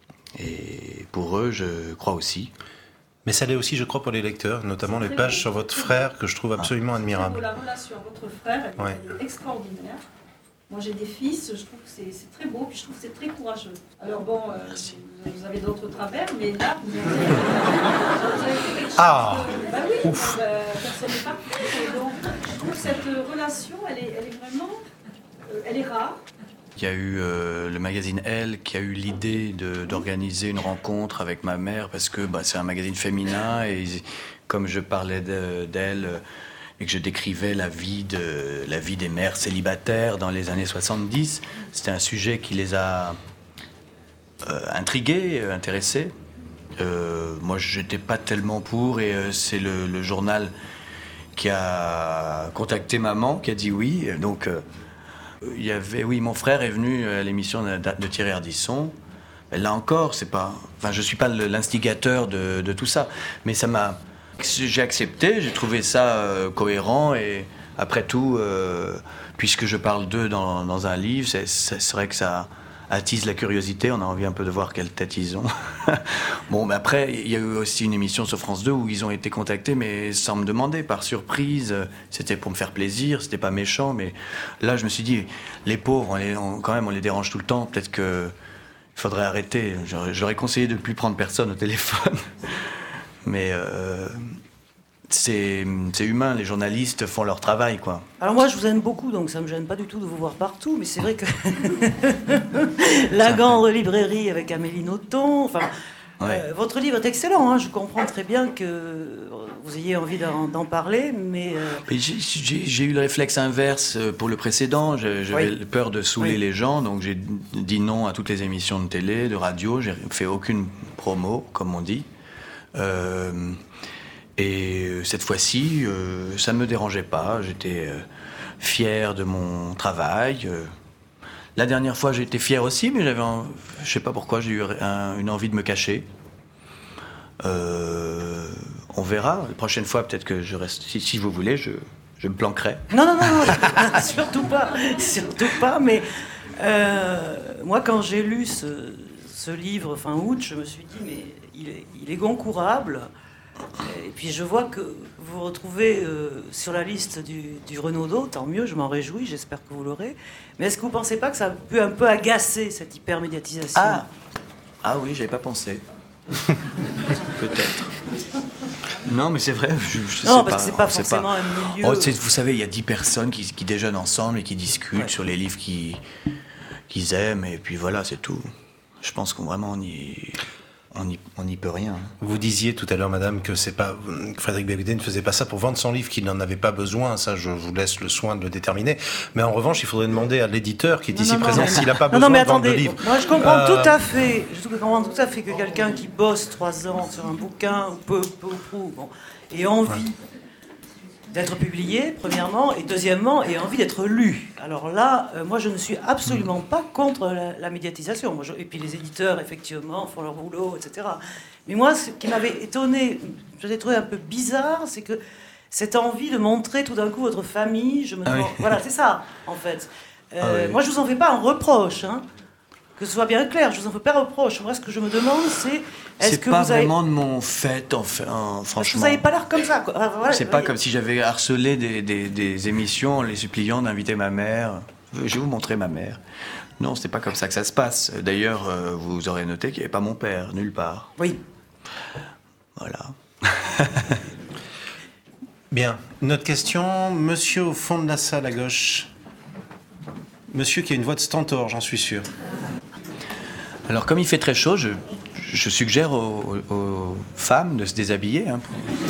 Et pour eux, je crois aussi. Mais ça l'est aussi, je crois, pour les lecteurs, notamment les pages beau. sur votre frère, que je trouve absolument ah. admirable. La relation à votre frère, elle, ouais. elle est extraordinaire. Moi, j'ai des fils, je trouve que c'est, c'est très beau, puis je trouve que c'est très courageux. Alors bon, euh, vous avez d'autres travers, mais là, vous avez, vous avez fait quelque chose ah. que, bah oui, Ouf. Euh, personne n'est parfait. Donc, je trouve que cette relation, elle est, elle est vraiment, euh, elle est rare. Il y a eu euh, le magazine Elle qui a eu l'idée de, d'organiser une rencontre avec ma mère parce que bah, c'est un magazine féminin et ils, comme je parlais de, d'elle euh, et que je décrivais la vie, de, la vie des mères célibataires dans les années soixante-dix, c'était un sujet qui les a euh, intrigués, intéressés. Euh, moi, j'étais pas tellement pour et euh, c'est le, le journal qui a contacté maman, qui a dit oui. Donc, euh, il y avait, oui, mon frère est venu à l'émission de, de Thierry Ardisson. Là encore, c'est pas, enfin, je suis pas l'instigateur de, de tout ça, mais ça m'a, j'ai accepté, j'ai trouvé ça euh, cohérent et après tout, euh, puisque je parle d'eux dans, dans un livre, c'est, c'est vrai que ça attise la curiosité. On a envie un peu de voir quelle tête ils ont. Bon, mais après, il y a eu aussi une émission sur France deux où ils ont été contactés, mais sans me demander, par surprise. C'était pour me faire plaisir, c'était pas méchant, mais là, je me suis dit, les pauvres, on les, on, quand même, on les dérange tout le temps. Peut-être que il faudrait arrêter. J'aurais, j'aurais conseillé de ne plus prendre personne au téléphone. Mais euh, c'est, c'est humain, les journalistes font leur travail, quoi. Alors moi, je vous aime beaucoup, donc ça me gêne pas du tout de vous voir partout, mais c'est vrai que la grande librairie avec Amélie Nothomb, enfin, ouais. euh, votre livre est excellent, hein, je comprends très bien que vous ayez envie d'en, d'en parler, mais... Euh... mais j'ai, j'ai, j'ai eu le réflexe inverse pour le précédent, j'avais oui. peur de saouler oui. les gens, donc j'ai dit non à toutes les émissions de télé, de radio, j'ai fait aucune promo, comme on dit. Euh, et cette fois-ci, euh, ça ne me dérangeait pas. J'étais euh, fier de mon travail. Euh, la dernière fois, j'étais fier aussi, mais j'avais, un, je ne sais pas pourquoi, j'ai eu un, une envie de me cacher. Euh, on verra. La prochaine fois, peut-être que je reste. Si, si vous voulez, je, je me planquerai. Non, non, non, non surtout pas, surtout pas. Mais euh, moi, quand j'ai lu ce, ce livre fin août, je me suis dit, mais il est, il est goncourable. Et puis je vois que vous vous retrouvez euh, sur la liste du, du Renaudot, tant mieux, je m'en réjouis, j'espère que vous l'aurez. Mais est-ce que vous ne pensez pas que ça a pu un peu agacer cette hypermédiatisation ? Ah, ah oui, j'avais pas pensé. Peut-être. Non, mais c'est vrai, je, je non, sais parce pas. que c'est pas forcément pas. un milieu... Oh, vous savez, il y a dix personnes qui, qui déjeunent ensemble et qui discutent ouais. sur les livres qu'ils, qu'ils aiment, et puis voilà, c'est tout. Je pense qu'on vraiment on y... On n'y on y peut rien. Vous disiez tout à l'heure, madame, que c'est pas, Frédéric Becbédé ne faisait pas ça pour vendre son livre, qu'il n'en avait pas besoin. Ça, je vous laisse le soin de le déterminer. Mais en revanche, il faudrait demander à l'éditeur qui est non, ici non, présent non, s'il n'a pas non, besoin non, mais de vendre attendez, le livre. Moi, je comprends euh... tout à fait. Je comprends tout à fait que quelqu'un qui bosse trois ans sur un bouquin, ou peu, peu ou prou, bon, ait envie ouais. d'être publié, premièrement, et deuxièmement, ait envie d'être lu. Alors là, euh, moi, je ne suis absolument mmh. pas contre la, la médiatisation. Moi, je, et puis les éditeurs, effectivement, font leur boulot, et cetera. Mais moi, ce qui m'avait étonné, je l'ai trouvé un peu bizarre, c'est que cette envie de montrer tout d'un coup votre famille, je me demande... Ah oui. Voilà, c'est ça, en fait. Euh, ah oui. Moi, je ne vous en fais pas un reproche, hein. Que ce soit bien clair, je ne vous en fais pas un reproche. Moi, ce que je me demande, c'est... Est-ce c'est que pas vous avez... vraiment de mon fait, enfin, franchement. Parce que vous n'avez pas l'air comme ça, quoi. Voilà, c'est pas comme si j'avais harcelé des, des, des émissions en les suppliant d'inviter ma mère. Je vais vous montrer ma mère. Non, c'est pas comme ça que ça se passe. D'ailleurs, vous aurez noté qu'il n'y avait pas mon père, nulle part. Oui. Voilà. Bien. Notre question, monsieur au fond de la salle à gauche. Monsieur qui a une voix de stentor, j'en suis sûr. Alors, comme il fait très chaud, je, je suggère aux, aux femmes de se déshabiller. Hein.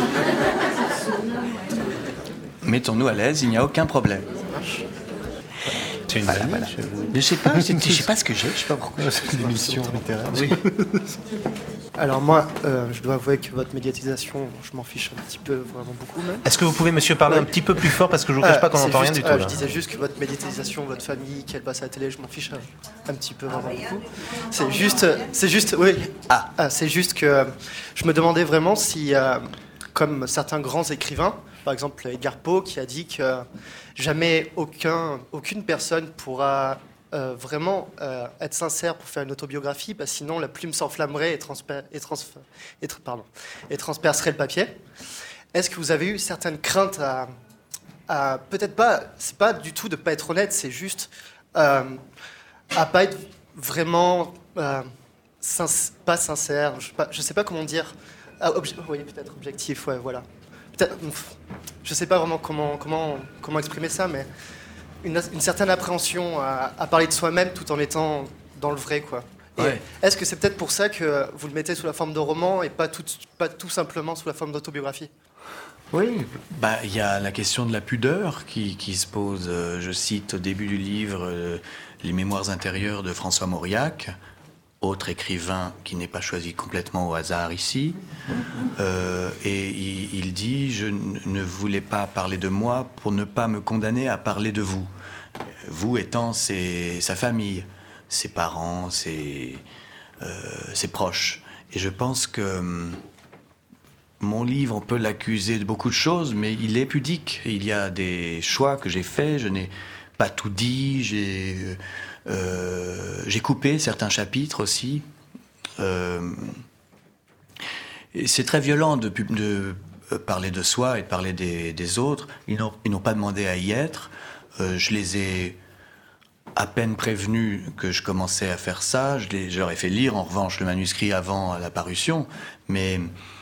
Mettons-nous à l'aise, il n'y a aucun problème. C'est une Voilà, vanille, voilà. je- Je sais pas, je je sais pas ce que j'ai, je sais pas pourquoi. C'est une émission littéraire. Oui. Alors moi, euh, je dois avouer que votre médiatisation, je m'en fiche un petit peu, vraiment beaucoup même. Est-ce que vous pouvez, monsieur, parler Ouais. un petit peu plus fort parce que je vous cache Euh, pas qu'on c'est n'entend rien juste- du tout euh, là. Je disais juste que votre médiatisation, votre famille, qu'elle passe à la télé, je m'en fiche un, un petit peu, vraiment beaucoup. C'est juste, c'est juste, oui. Ah. Ah, c'est juste que euh, je me demandais vraiment si, euh, comme certains grands écrivains, par exemple Edgar Poe, qui a dit que jamais aucun, aucune personne pourra euh, vraiment euh, être sincère pour faire une autobiographie, parce que sinon la plume s'enflammerait et, transper- et, trans- et tr- pardon, et transpercerait le papier. Est-ce que vous avez eu certaines craintes à, à peut-être pas, c'est pas du tout de pas être honnête, c'est juste euh, à pas être vraiment euh, sin- pas sincère, je sais pas, je sais pas comment dire, ah, obje- oui peut-être objectif, ouais voilà. Peut-être, je sais pas vraiment comment comment comment exprimer ça, mais une, une certaine appréhension à, à parler de soi-même tout en étant dans le vrai, quoi. Et Ouais. est-ce que c'est peut-être pour ça que vous le mettez sous la forme de roman et pas tout, pas tout simplement sous la forme d'autobiographie? Oui, bah, il y a la question de la pudeur qui, qui se pose. Euh, Je cite au début du livre euh, les mémoires intérieures de François Mauriac, autre écrivain qui n'est pas choisi complètement au hasard ici. Euh, et il, il dit « Je n- ne voulais pas parler de moi pour ne pas me condamner à parler de vous. Vous étant ses- sa famille, ses parents, ses, euh, ses proches. » Et je pense que... hum, mon livre, on peut l'accuser de beaucoup de choses, mais il est pudique. Il y a des choix que j'ai faits, je n'ai pas tout dit, j'ai euh, j'ai coupé certains chapitres aussi. Euh, et c'est très violent de, pub- de euh, parler de soi et de parler des, des autres. Ils n'ont ils n'ont pas demandé à y être. Euh, je les ai à peine prévenus que je commençais à faire ça. Je, les, je leur ai fait lire, en revanche, le manuscrit avant la parution. Mais...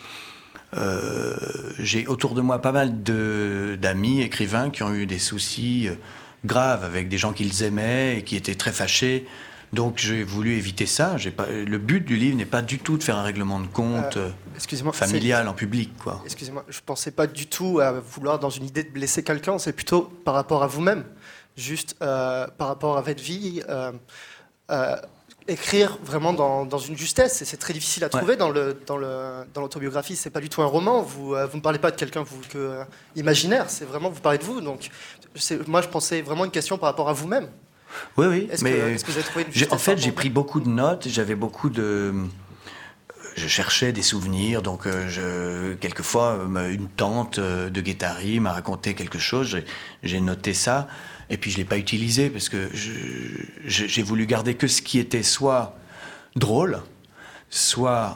Euh, j'ai autour de moi pas mal de, d'amis écrivains qui ont eu des soucis euh, graves avec des gens qu'ils aimaient et qui étaient très fâchés. Donc j'ai voulu éviter ça. J'ai pas, le but du livre n'est pas du tout de faire un règlement de compte Euh, euh, Excusez-moi, familial en public, quoi. c'est- Excusez-moi, je pensais pas du tout à vouloir dans une idée de blesser quelqu'un. C'est plutôt par rapport à vous-même, juste euh, par rapport à votre vie. euh, euh, écrire vraiment dans, dans une justesse, et c'est très difficile à trouver Ouais. dans le dans le dans l'autobiographie. C'est pas du tout un roman. Vous euh, vous ne parlez pas de quelqu'un vous que euh, imaginaire. C'est vraiment vous parlez de vous. Donc c'est, moi je pensais vraiment une question par rapport à vous-même. Oui, oui. Est-ce mais que, est-ce que vous avez trouvé une j'ai- justesse en fait, j'ai par pris beaucoup de notes. J'avais beaucoup de. Je cherchais des souvenirs, donc euh, je, quelquefois euh, une tante euh, de Guattari m'a raconté quelque chose. J'ai, j'ai noté ça. Et puis je ne l'ai pas utilisé parce que je- je- j'ai voulu garder que ce qui était soit drôle, soit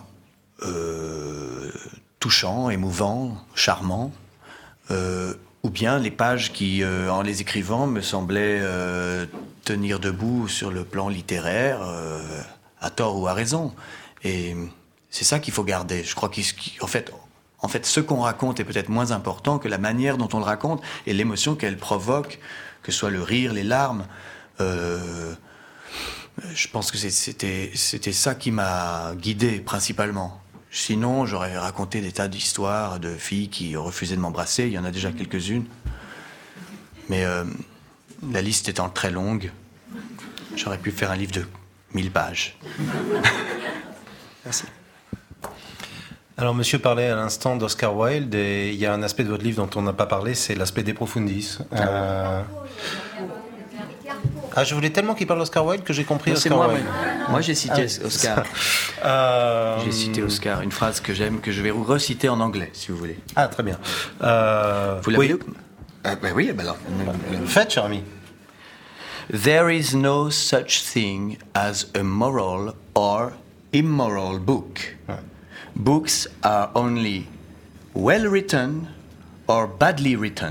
euh, touchant, émouvant, charmant, euh, ou bien les pages qui, euh, en les écrivant, me semblaient euh, tenir debout sur le plan littéraire, euh, à tort ou à raison. Et c'est ça qu'il faut garder. Je crois qu'en fait, en fait, ce qu'on raconte est peut-être moins important que la manière dont on le raconte et l'émotion qu'elle provoque, que ce soit le rire, les larmes. Euh, je pense que c'est- c'était, c'était ça qui m'a guidé principalement. Sinon, j'aurais raconté des tas d'histoires de filles qui refusaient de m'embrasser. Il y en a déjà quelques-unes. Mais euh, la liste étant très longue, j'aurais pu faire un livre de mille pages. Merci. Alors, monsieur parlait à l'instant d'Oscar Wilde, et il y a un aspect de votre livre dont on n'a pas parlé, c'est l'aspect De Profundis. Euh... Ah, je voulais tellement qu'il parle d'Oscar Wilde que j'ai compris Non, c'est Oscar moi, Wilde. moi. Moi, j'ai cité Ah, Oscar. Euh, J'ai cité Oscar, une phrase que j'aime, que je vais reciter en anglais, si vous voulez. Ah, très bien. Euh... Vous l'avez oui. lu Ah, ben oui, ben alors. Faites, cher ami. There is no such thing as a moral or immoral book. Ouais. Books are only well written or badly written.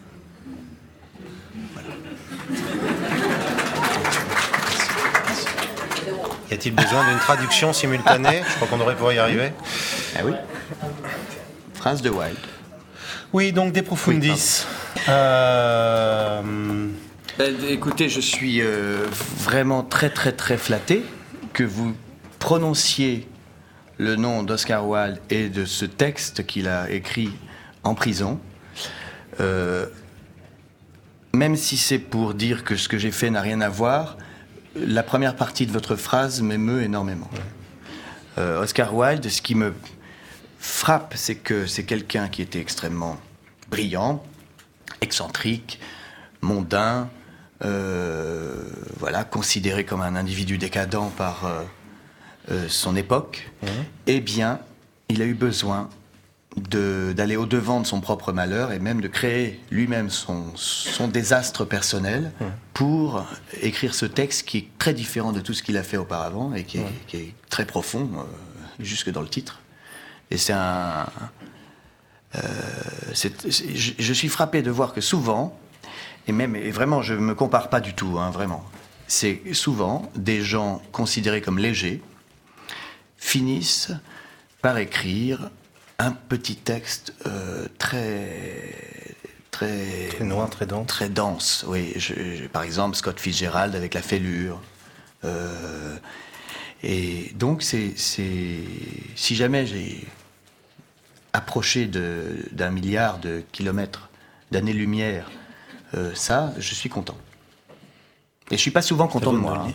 Y a-t-il besoin d'une traduction simultanée? Je crois qu'on devrait pouvoir y arriver. Ah oui. Phrase de Wilde. Oui, donc De Profundis. Euh... Ben, écoutez, je suis euh, vraiment très très très flatté que vous prononciez le nom d'Oscar Wilde et de ce texte qu'il a écrit en prison. Euh, même si c'est pour dire que ce que j'ai fait n'a rien à voir, la première partie de votre phrase m'émeut énormément. Euh, Oscar Wilde, ce qui me frappe, c'est que c'est quelqu'un qui était extrêmement brillant, excentrique, mondain, euh, voilà, considéré comme un individu décadent par euh, euh, son époque. Mmh. Eh bien, il a eu besoin de, d'aller au-devant de son propre malheur et même de créer lui-même son, son désastre personnel mmh. pour écrire ce texte qui est très différent de tout ce qu'il a fait auparavant et qui est, mmh. qui est très profond, euh, jusque dans le titre. Et c'est un... Euh, c'est, c'est, je, je suis frappé de voir que souvent, et même, et vraiment, je ne me compare pas du tout, hein, vraiment, c'est souvent des gens considérés comme légers finissent par écrire un petit texte euh, très, très, très noir, très dense. Très dense, oui. Je, je, par exemple, Scott Fitzgerald avec La Fêlure. Euh, et donc, c'est, c'est, si jamais j'ai approché de, d'un milliard de kilomètres, d'années-lumière, euh, ça, je suis content. Et je suis pas souvent content de moi. Hein.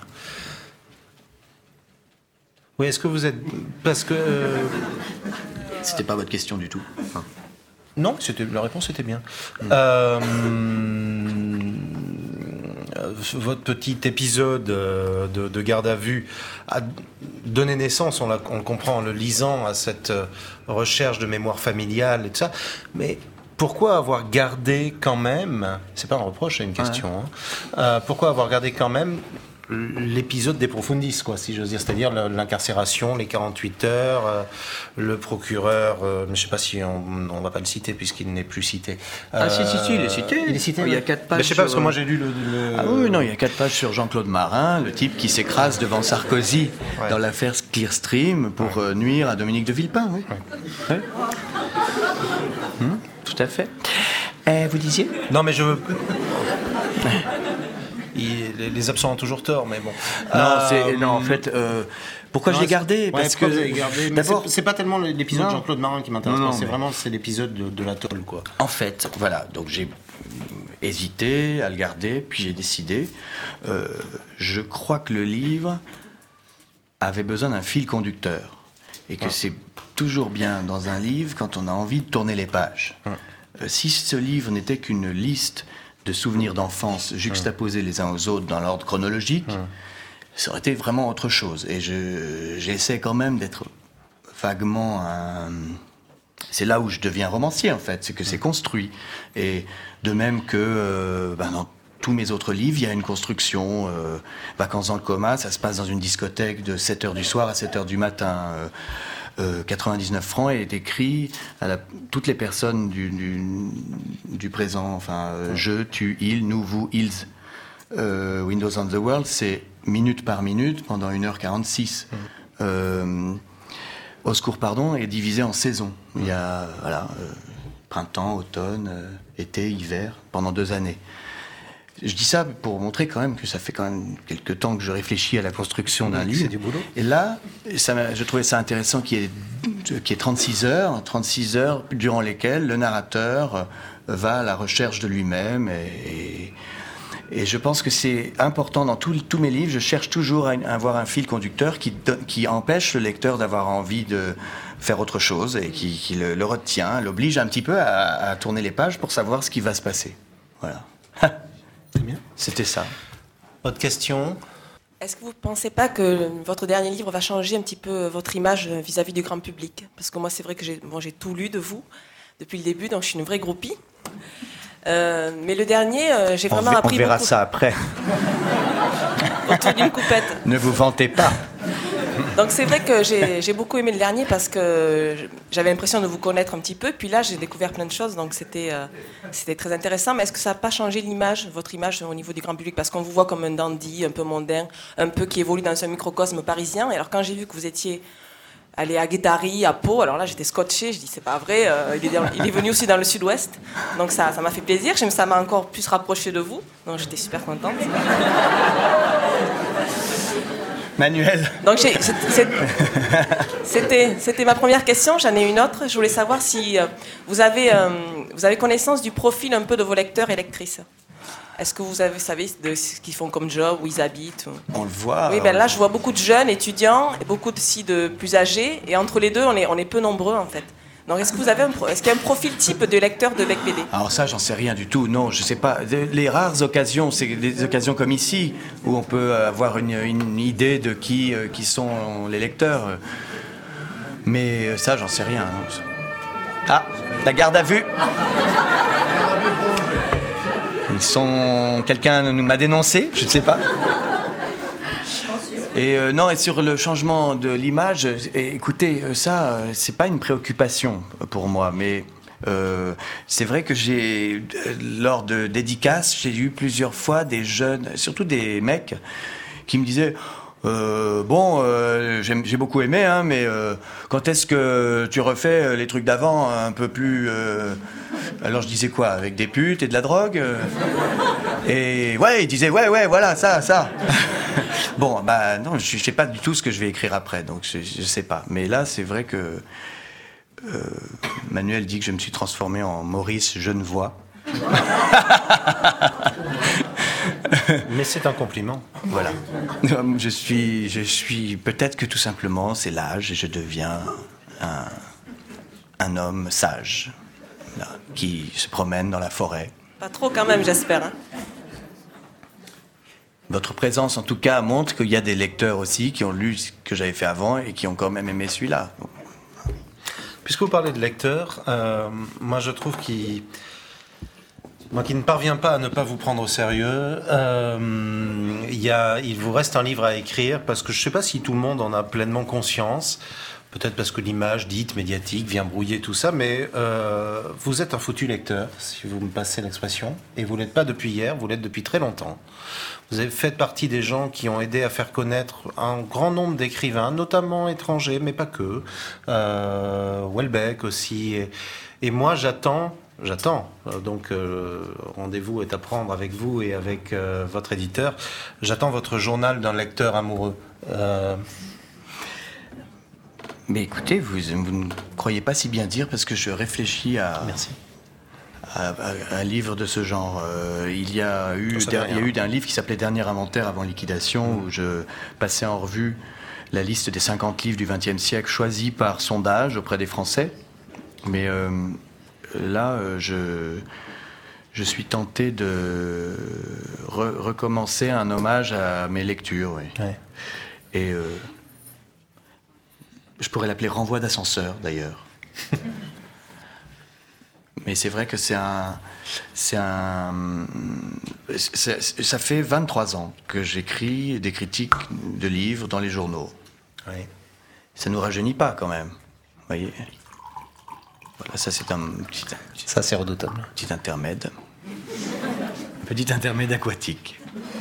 Oui, est-ce que vous êtes... Parce que... Euh... C'était pas votre question du tout. Enfin. Non, c'était... la réponse était bien. Mmh. Euh... Votre petit épisode de, de garde à vue a donné naissance, on, on le comprend en le lisant, à cette recherche de mémoire familiale et tout ça. Mais pourquoi avoir gardé quand même, c'est pas un reproche, c'est une question, ouais. hein, euh, pourquoi avoir gardé quand même l'épisode des Profundis, quoi, si j'ose dire, c'est-à-dire l'incarcération, les quarante-huit heures, euh, le procureur, euh, je ne sais pas si on ne va pas le citer puisqu'il n'est plus cité. Euh, ah si, si, si, il est cité. Il est cité. Il y a quatre pages. Mais je sais pas, parce que moi j'ai lu le, le... Ah oui, non, il y a quatre pages sur Jean-Claude Marin, le type qui s'écrase devant Sarkozy ouais. dans l'affaire Clearstream pour ouais. euh, nuire à Dominique de Villepin, oui. Ouais. Ouais. Hum, tout à fait. Euh, vous disiez ? Non, mais je veux... Il, les, les absents ont toujours tort, mais bon. Non, euh, c'est, non en fait, euh, pourquoi non, je l'ai gardé Parce ouais, que gardé, d'abord, c'est, c'est pas tellement l'épisode de Jean-Claude Marin qui m'intéresse, non, non, c'est mais... vraiment c'est l'épisode de, de la tôle, quoi. En fait, voilà, donc j'ai hésité à le garder, puis j'ai décidé. Euh, je crois que le livre avait besoin d'un fil conducteur, et que ah. c'est toujours bien dans un livre quand on a envie de tourner les pages. Ah. Euh, si ce livre n'était qu'une liste de souvenirs d'enfance juxtaposés les uns aux autres dans l'ordre chronologique, mmh. ça aurait été vraiment autre chose. Et je, j'essaie quand même d'être vaguement un... C'est là où je deviens romancier, en fait, c'est que c'est construit. Et de même que euh, ben, dans tous mes autres livres, il y a une construction. Euh, Vacances dans le coma, ça se passe dans une discothèque de sept heures du soir à sept heures du matin. Euh, Euh, quatre-vingt-dix-neuf francs est écrit à la, toutes les personnes du, du, du présent, enfin, euh, je, tu, il, nous, vous, ils. Euh, Windows on the World, c'est minute par minute pendant une heure quarante-six. Mmh. Euh, Au secours, pardon, est divisé en saisons. Mmh. Il y a, voilà, euh, printemps, automne, euh, été, hiver, pendant deux années. Je dis ça pour montrer quand même que ça fait quand même quelques temps que je réfléchis à la construction d'un livre. C'est du boulot. Et là, ça je trouvais ça intéressant qu'il y ait, qu'il y ait trente-six heures, trente-six heures durant lesquelles le narrateur va à la recherche de lui-même. Et, et, et je pense que c'est important dans tous, tous mes livres. Je cherche toujours à, à avoir un fil conducteur qui, qui empêche le lecteur d'avoir envie de faire autre chose et qui, qui le, le retient, l'oblige un petit peu à, à tourner les pages pour savoir ce qui va se passer. Voilà. C'est bien. C'était ça. Autre question ? Est-ce que vous ne pensez pas que votre dernier livre va changer un petit peu votre image vis-à-vis du grand public ? Parce que moi, c'est vrai que j'ai, bon, j'ai tout lu de vous depuis le début, donc je suis une vraie groupie. Euh, mais le dernier, euh, j'ai vraiment on v- appris On verra beaucoup. ça après. Autour d'une coupette. Ne vous vantez pas. Donc c'est vrai que j'ai, j'ai beaucoup aimé le dernier parce que j'avais l'impression de vous connaître un petit peu. Puis là, j'ai découvert plein de choses, donc c'était, euh, c'était très intéressant. Mais est-ce que ça n'a pas changé l'image, votre image au niveau du grand public ? Parce qu'on vous voit comme un dandy, un peu mondain, un peu qui évolue dans un microcosme parisien. Et alors quand j'ai vu que vous étiez allé à Guétari, à Pau, alors là j'étais scotchée, je dis c'est pas vrai, euh, il, est dans, il est venu aussi dans le sud-ouest. Donc ça, ça m'a fait plaisir, ça m'a encore plus rapproché de vous. Donc j'étais super contente. Manuel. Donc j'ai- c'est- c'est- c'était, c'était ma première question. J'en ai une autre. Je voulais savoir si euh, vous avez, euh, vous avez connaissance du profil un peu de vos lecteurs et lectrices. Est-ce que vous avez, savez de ce qu'ils font comme job, où ils habitent ou... On le voit. Oui, ben là, je vois beaucoup de jeunes étudiants et beaucoup aussi de plus âgés. Et entre les deux, on est, on est peu nombreux, en fait. Donc, est-ce que vous avez un, pro- est-ce qu'il y a un profil type de lecteur de Bec B D? Alors ça, j'en sais rien du tout. Non, je sais pas. Les rares occasions, c'est des occasions comme ici, où on peut avoir une, une idée de qui, euh, qui sont les lecteurs. Mais ça, j'en sais rien. Non. Ah, la garde à vue. Ils sont... Quelqu'un nous m'a dénoncé, je ne sais pas. Et euh, non, et sur le changement de l'image, et, écoutez, euh, ça, euh, c'est pas une préoccupation pour moi, mais euh, c'est vrai que j'ai, euh, lors de dédicaces, j'ai eu plusieurs fois des jeunes, surtout des mecs, qui me disaient euh, bon, euh, j'aime- j'ai beaucoup aimé, hein, mais euh, quand est-ce que tu refais les trucs d'avant un peu plus... euh... Alors je disais quoi? Avec des putes et de la drogue euh Et ouais, il disait ouais, ouais, voilà, ça, ça. Bon, bah non, je, je sais pas du tout ce que je vais écrire après, donc je, je sais pas. Mais là, c'est vrai que euh, Manuel dit que je me suis transformé en Maurice Genevoix. Mais c'est un compliment. Voilà. Je suis, je suis peut-être que tout simplement, c'est l'âge et je deviens un, un homme sage, là, qui se promène dans la forêt. Pas trop quand même, j'espère. Hein. Votre présence, en tout cas, montre qu'il y a des lecteurs aussi qui ont lu ce que j'avais fait avant et qui ont quand même aimé celui-là. Puisque vous parlez de lecteurs, euh, moi je trouve qu'il... Moi qui ne parviens pas à ne pas vous prendre au sérieux, euh, il y a, il vous reste un livre à écrire parce que je ne sais pas si tout le monde en a pleinement conscience. Peut-être parce que l'image dite médiatique vient brouiller tout ça, mais euh, vous êtes un foutu lecteur, si vous me passez l'expression, et vous l'êtes pas depuis hier, vous l'êtes depuis très longtemps. Vous avez fait partie des gens qui ont aidé à faire connaître un grand nombre d'écrivains, notamment étrangers, mais pas que. Euh, Houellebecq aussi. Et, et moi, j'attends, j'attends. Euh, donc, euh, rendez-vous est à prendre avec vous et avec euh, votre éditeur. J'attends votre journal d'un lecteur amoureux. Euh, Mais écoutez, vous, vous ne croyez pas si bien dire parce que je réfléchis à, Merci. à, à- à un livre de ce genre. Euh, il y a eu, Ça fait der- il y a rien. eu un livre qui s'appelait Dernier inventaire avant liquidation où je passais en revue la liste des cinquante livres du vingtième siècle choisis par sondage auprès des Français. Mais euh, là, euh, je, je suis tenté de re- recommencer un hommage à mes lectures. Oui. Ouais. Et euh, je pourrais l'appeler renvoi d'ascenseur, d'ailleurs. Mais c'est vrai que c'est un... C'est un... c'est- ça fait vingt-trois ans que j'écris des critiques de livres dans les journaux. Ouais. Ça ne nous rajeunit pas, quand même. Vous voyez? Voilà, ça c'est un petit, petit, Ça, c'est redoutable. petit intermède. Petit intermède aquatique.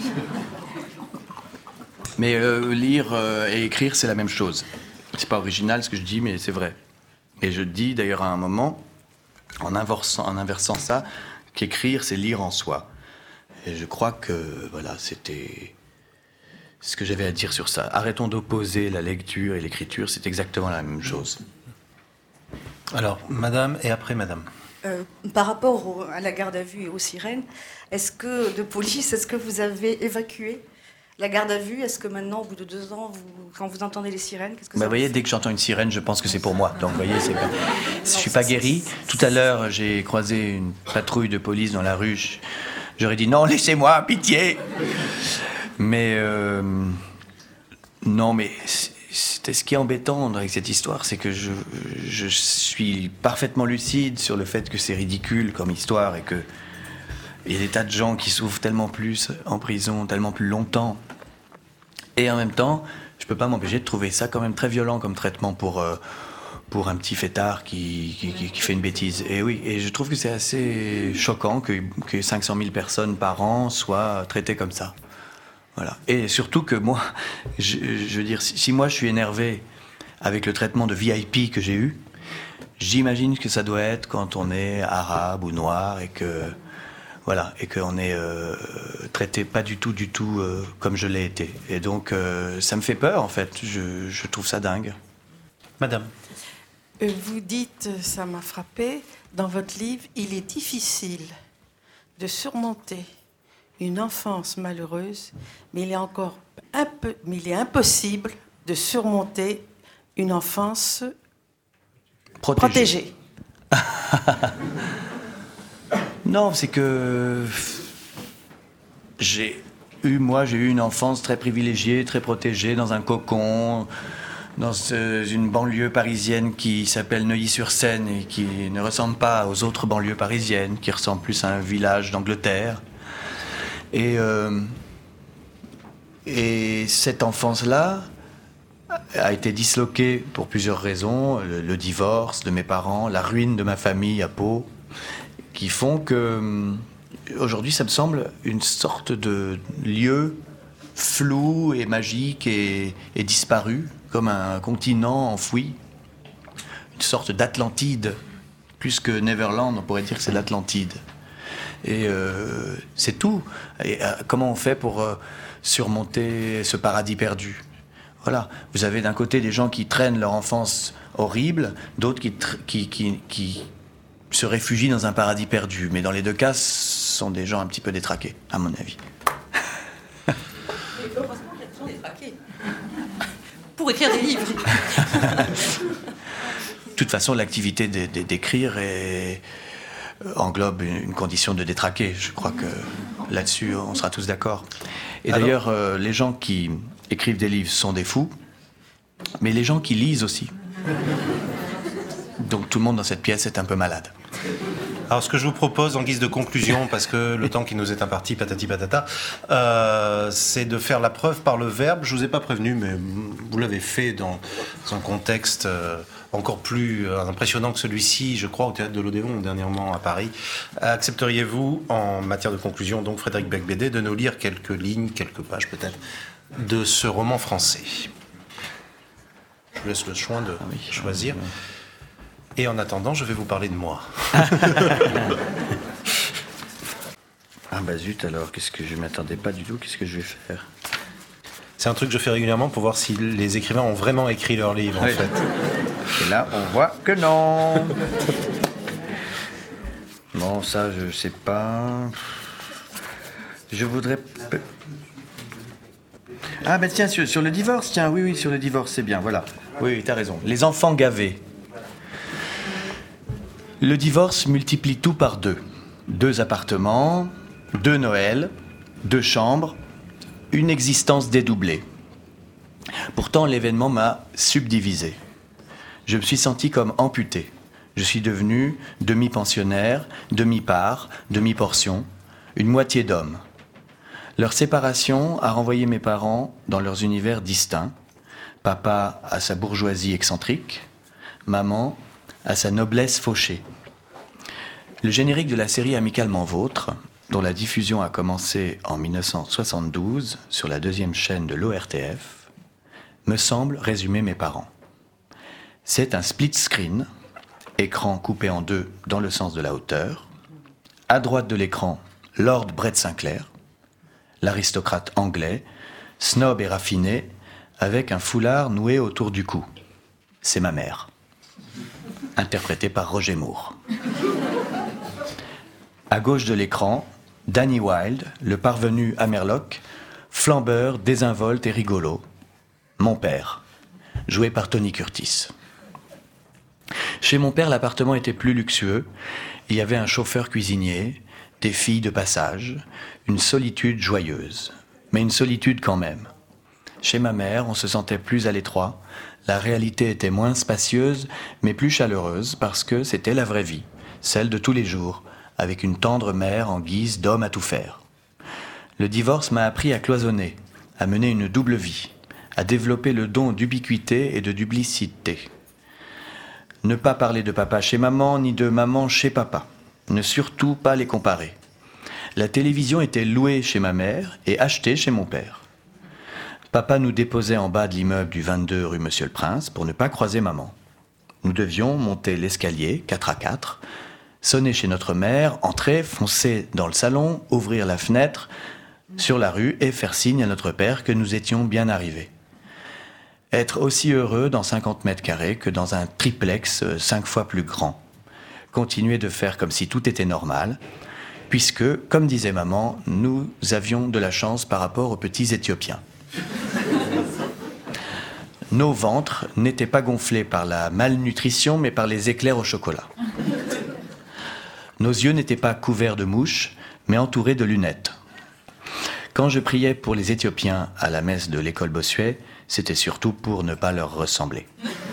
Mais euh, lire euh, et écrire, c'est la même chose. C'est pas original ce que je dis, mais c'est vrai. Et je dis d'ailleurs à un moment, en inversant, en inversant ça, qu'écrire, c'est lire en soi. Et je crois que, voilà, c'était ce que j'avais à dire sur ça. Arrêtons d'opposer la lecture et l'écriture, c'est exactement la même chose. Alors, madame, et après madame. Euh, par rapport au- à la garde à vue et aux sirènes, est-ce que, de police, est-ce que vous avez évacué la garde à vue? Est-ce que maintenant, au bout de deux ans, vous, quand vous entendez les sirènes, qu'est-ce que Bah, ça vous voyez, vous dès fait? que j'entends une sirène, je pense que c'est pour moi. Donc, vous voyez, c'est pas... je suis ça, pas c'est- guéri. Tout à l'heure, j'ai croisé une patrouille de police dans la rue. Je- J'aurais dit non, laissez-moi, pitié. Mais euh, non, mais c'était ce qui est embêtant avec cette histoire, c'est que je, je suis parfaitement lucide sur le fait que c'est ridicule comme histoire et que il y a des tas de gens qui souffrent tellement plus en prison, tellement plus longtemps. Et en même temps, je peux pas m'empêcher de trouver ça quand même très violent comme traitement pour, euh, pour un petit fêtard qui, qui, qui- qui fait une bêtise. Et oui, et je trouve que c'est assez choquant que, que cinq cent mille personnes par an soient traitées comme ça. Voilà. Et surtout que moi, je, je veux dire, si, si moi je suis énervé avec le traitement de V I P que j'ai eu, j'imagine que ça doit être quand on est arabe ou noir et que Voilà, et qu'on est euh, traité pas du tout, du tout euh, comme je l'ai été. Et donc, euh, ça me fait peur, en fait. Je, je trouve ça dingue. Madame. Euh, vous dites, ça m'a frappé, dans votre livre, il est difficile de surmonter une enfance malheureuse, mais il est encore un peu, mais il est impossible de surmonter une enfance protégée. protégée. Non, c'est que j'ai eu, moi, j'ai eu une enfance très privilégiée, très protégée, dans un cocon, dans ce, une banlieue parisienne qui s'appelle Neuilly-sur-Seine et qui ne ressemble pas aux autres banlieues parisiennes, qui ressemble plus à un village d'Angleterre. Et, euh, et cette enfance-là a été disloquée pour plusieurs raisons. Le, le divorce de mes parents, la ruine de ma famille à Pau, qui font que aujourd'hui ça me semble une sorte de lieu flou et magique et, et disparu, comme un continent enfoui, une sorte d'Atlantide. Plus que Neverland, on pourrait dire que c'est l'Atlantide. Et euh, c'est tout. Et, euh, comment on fait pour euh, surmonter ce paradis perdu ? Voilà. Vous avez d'un côté des gens qui traînent leur enfance horrible, d'autres qui, tr- qui, qui, qui se réfugient dans un paradis perdu. Mais dans les deux cas, ce sont des gens un petit peu détraqués, à mon avis. Et heureusement qu'il y a des gens détraqués. Pour écrire des livres. De toute façon, l'activité d'écrire est... englobe une condition de détraqué. Je crois que là-dessus, on sera tous d'accord. Et Alors... d'ailleurs, euh, les gens qui écrivent des livres sont des fous, mais les gens qui lisent aussi. Donc tout le monde dans cette pièce est un peu malade. Alors ce que je vous propose en guise de conclusion, parce que le temps qui nous est imparti, patati patata, euh, c'est de faire la preuve par le verbe. Je vous ai pas prévenu, mais vous l'avez fait dans un contexte euh, encore plus euh, impressionnant que celui-ci, je crois, au Théâtre de l'Odéon, dernièrement à Paris. Accepteriez-vous, en matière de conclusion, donc Frédéric Beigbeder, de nous lire quelques lignes, quelques pages peut-être, de ce roman français ? Je vous laisse le soin de oui, choisir. Oui. Et en attendant, je vais vous parler de moi. Ah bah zut alors, qu'est-ce que je ne m'attendais pas du tout, qu'est-ce que je vais faire ? C'est un truc que je fais régulièrement pour voir si les écrivains ont vraiment écrit leur livre, oui. en fait. Et là, on voit que non. Bon, ça, je sais pas. Je voudrais... Ah ben tiens, sur, sur le divorce, tiens, oui, oui, sur le divorce, c'est bien, voilà. Oui, oui, t'as raison. Les enfants gavés. Le divorce multiplie tout par deux. Deux appartements, deux Noëls, deux chambres, une existence dédoublée. Pourtant, l'événement m'a subdivisé. Je me suis senti comme amputé. Je suis devenu demi-pensionnaire, demi-part, demi-portion, une moitié d'homme. Leur séparation a renvoyé mes parents dans leurs univers distincts. Papa à sa bourgeoisie excentrique, maman à sa noblesse fauchée. Le générique de la série Amicalement Vôtre, dont la diffusion a commencé en dix-neuf cent soixante-douze sur la deuxième chaîne de l'O R T F, me semble résumer mes parents. C'est un split screen, écran coupé en deux dans le sens de la hauteur. À droite de l'écran, Lord Brett Sinclair, l'aristocrate anglais, snob et raffiné, avec un foulard noué autour du cou. C'est ma mère, interprétée par Roger Moore. À gauche de l'écran, Danny Wilde, le parvenu à Merloc, flambeur, désinvolte et rigolo. Mon père, joué par Tony Curtis. Chez mon père, l'appartement était plus luxueux. Il y avait un chauffeur cuisinier, des filles de passage, une solitude joyeuse. Mais une solitude quand même. Chez ma mère, on se sentait plus à l'étroit. La réalité était moins spacieuse, mais plus chaleureuse, parce que c'était la vraie vie, celle de tous les jours, avec une tendre mère en guise d'homme à tout faire. Le divorce m'a appris à cloisonner, à mener une double vie, à développer le don d'ubiquité et de duplicité. Ne pas parler de papa chez maman, ni de maman chez papa. Ne surtout pas les comparer. La télévision était louée chez ma mère et achetée chez mon père. Papa nous déposait en bas de l'immeuble du vingt-deux rue Monsieur-le-Prince pour ne pas croiser maman. Nous devions monter l'escalier, quatre à quatre, Sonner chez notre mère, entrer, foncer dans le salon, ouvrir la fenêtre sur la rue et faire signe à notre père que nous étions bien arrivés. Être aussi heureux dans cinquante mètres carrés que dans un triplex cinq fois plus grand. Continuer de faire comme si tout était normal, puisque, comme disait maman, nous avions de la chance par rapport aux petits Éthiopiens. Nos ventres n'étaient pas gonflés par la malnutrition, mais par les éclairs au chocolat. Nos yeux n'étaient pas couverts de mouches, mais entourés de lunettes. Quand je priais pour les Éthiopiens à la messe de l'école Bossuet, c'était surtout pour ne pas leur ressembler.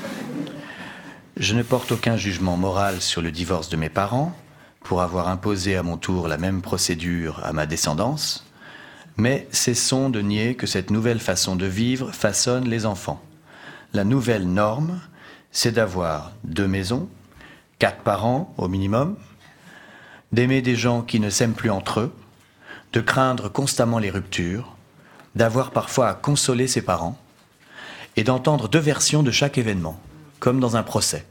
Je ne porte aucun jugement moral sur le divorce de mes parents, pour avoir imposé à mon tour la même procédure à ma descendance, mais cessons de nier que cette nouvelle façon de vivre façonne les enfants. La nouvelle norme, c'est d'avoir deux maisons, quatre parents au minimum, d'aimer des gens qui ne s'aiment plus entre eux, de craindre constamment les ruptures, d'avoir parfois à consoler ses parents, et d'entendre deux versions de chaque événement, comme dans un procès.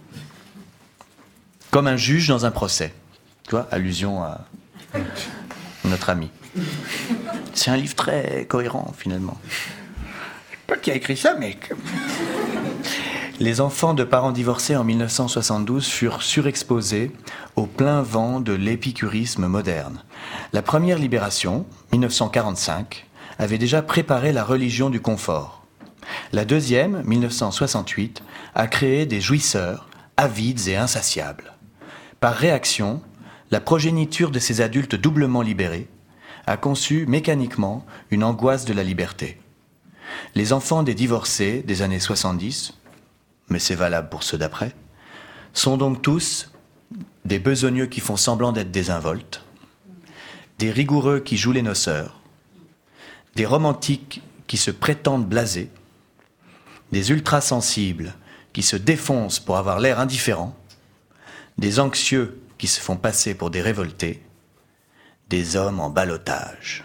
Comme un juge dans un procès. Tu vois, allusion à notre ami. C'est un livre très cohérent, finalement. Je sais pas qui a écrit ça, mais... Les enfants de parents divorcés en mille neuf cent soixante-douze furent surexposés au plein vent de l'épicurisme moderne. La première libération, mille neuf cent quarante-cinq, avait déjà préparé la religion du confort. La deuxième, mille neuf cent soixante-huit, a créé des jouisseurs avides et insatiables. Par réaction, la progéniture de ces adultes doublement libérés a conçu mécaniquement une angoisse de la liberté. Les enfants des divorcés des années soixante-dix, mais c'est valable pour ceux d'après, sont donc tous des besogneux qui font semblant d'être désinvoltes, des rigoureux qui jouent les noceurs, des romantiques qui se prétendent blasés, des ultrasensibles qui se défoncent pour avoir l'air indifférents, des anxieux qui se font passer pour des révoltés, des hommes en ballottage.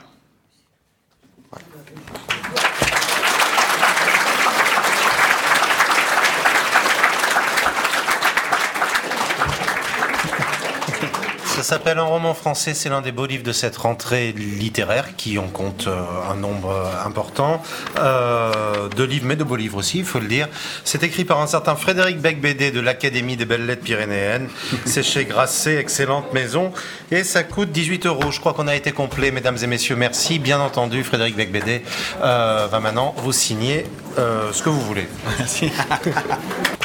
Ça s'appelle Un roman français, c'est l'un des beaux livres de cette rentrée littéraire qui en compte euh, un nombre euh, important euh, de livres, mais de beaux livres aussi, il faut le dire. C'est écrit par un certain Frédéric Becbédé de l'Académie des Belles Lettres Pyrénéennes. C'est chez Grasset, excellente maison, et ça coûte dix-huit euros. Je crois qu'on a été complet, mesdames et messieurs, merci. Bien entendu, Frédéric Becbédé euh, va maintenant vous signer euh, ce que vous voulez. Merci.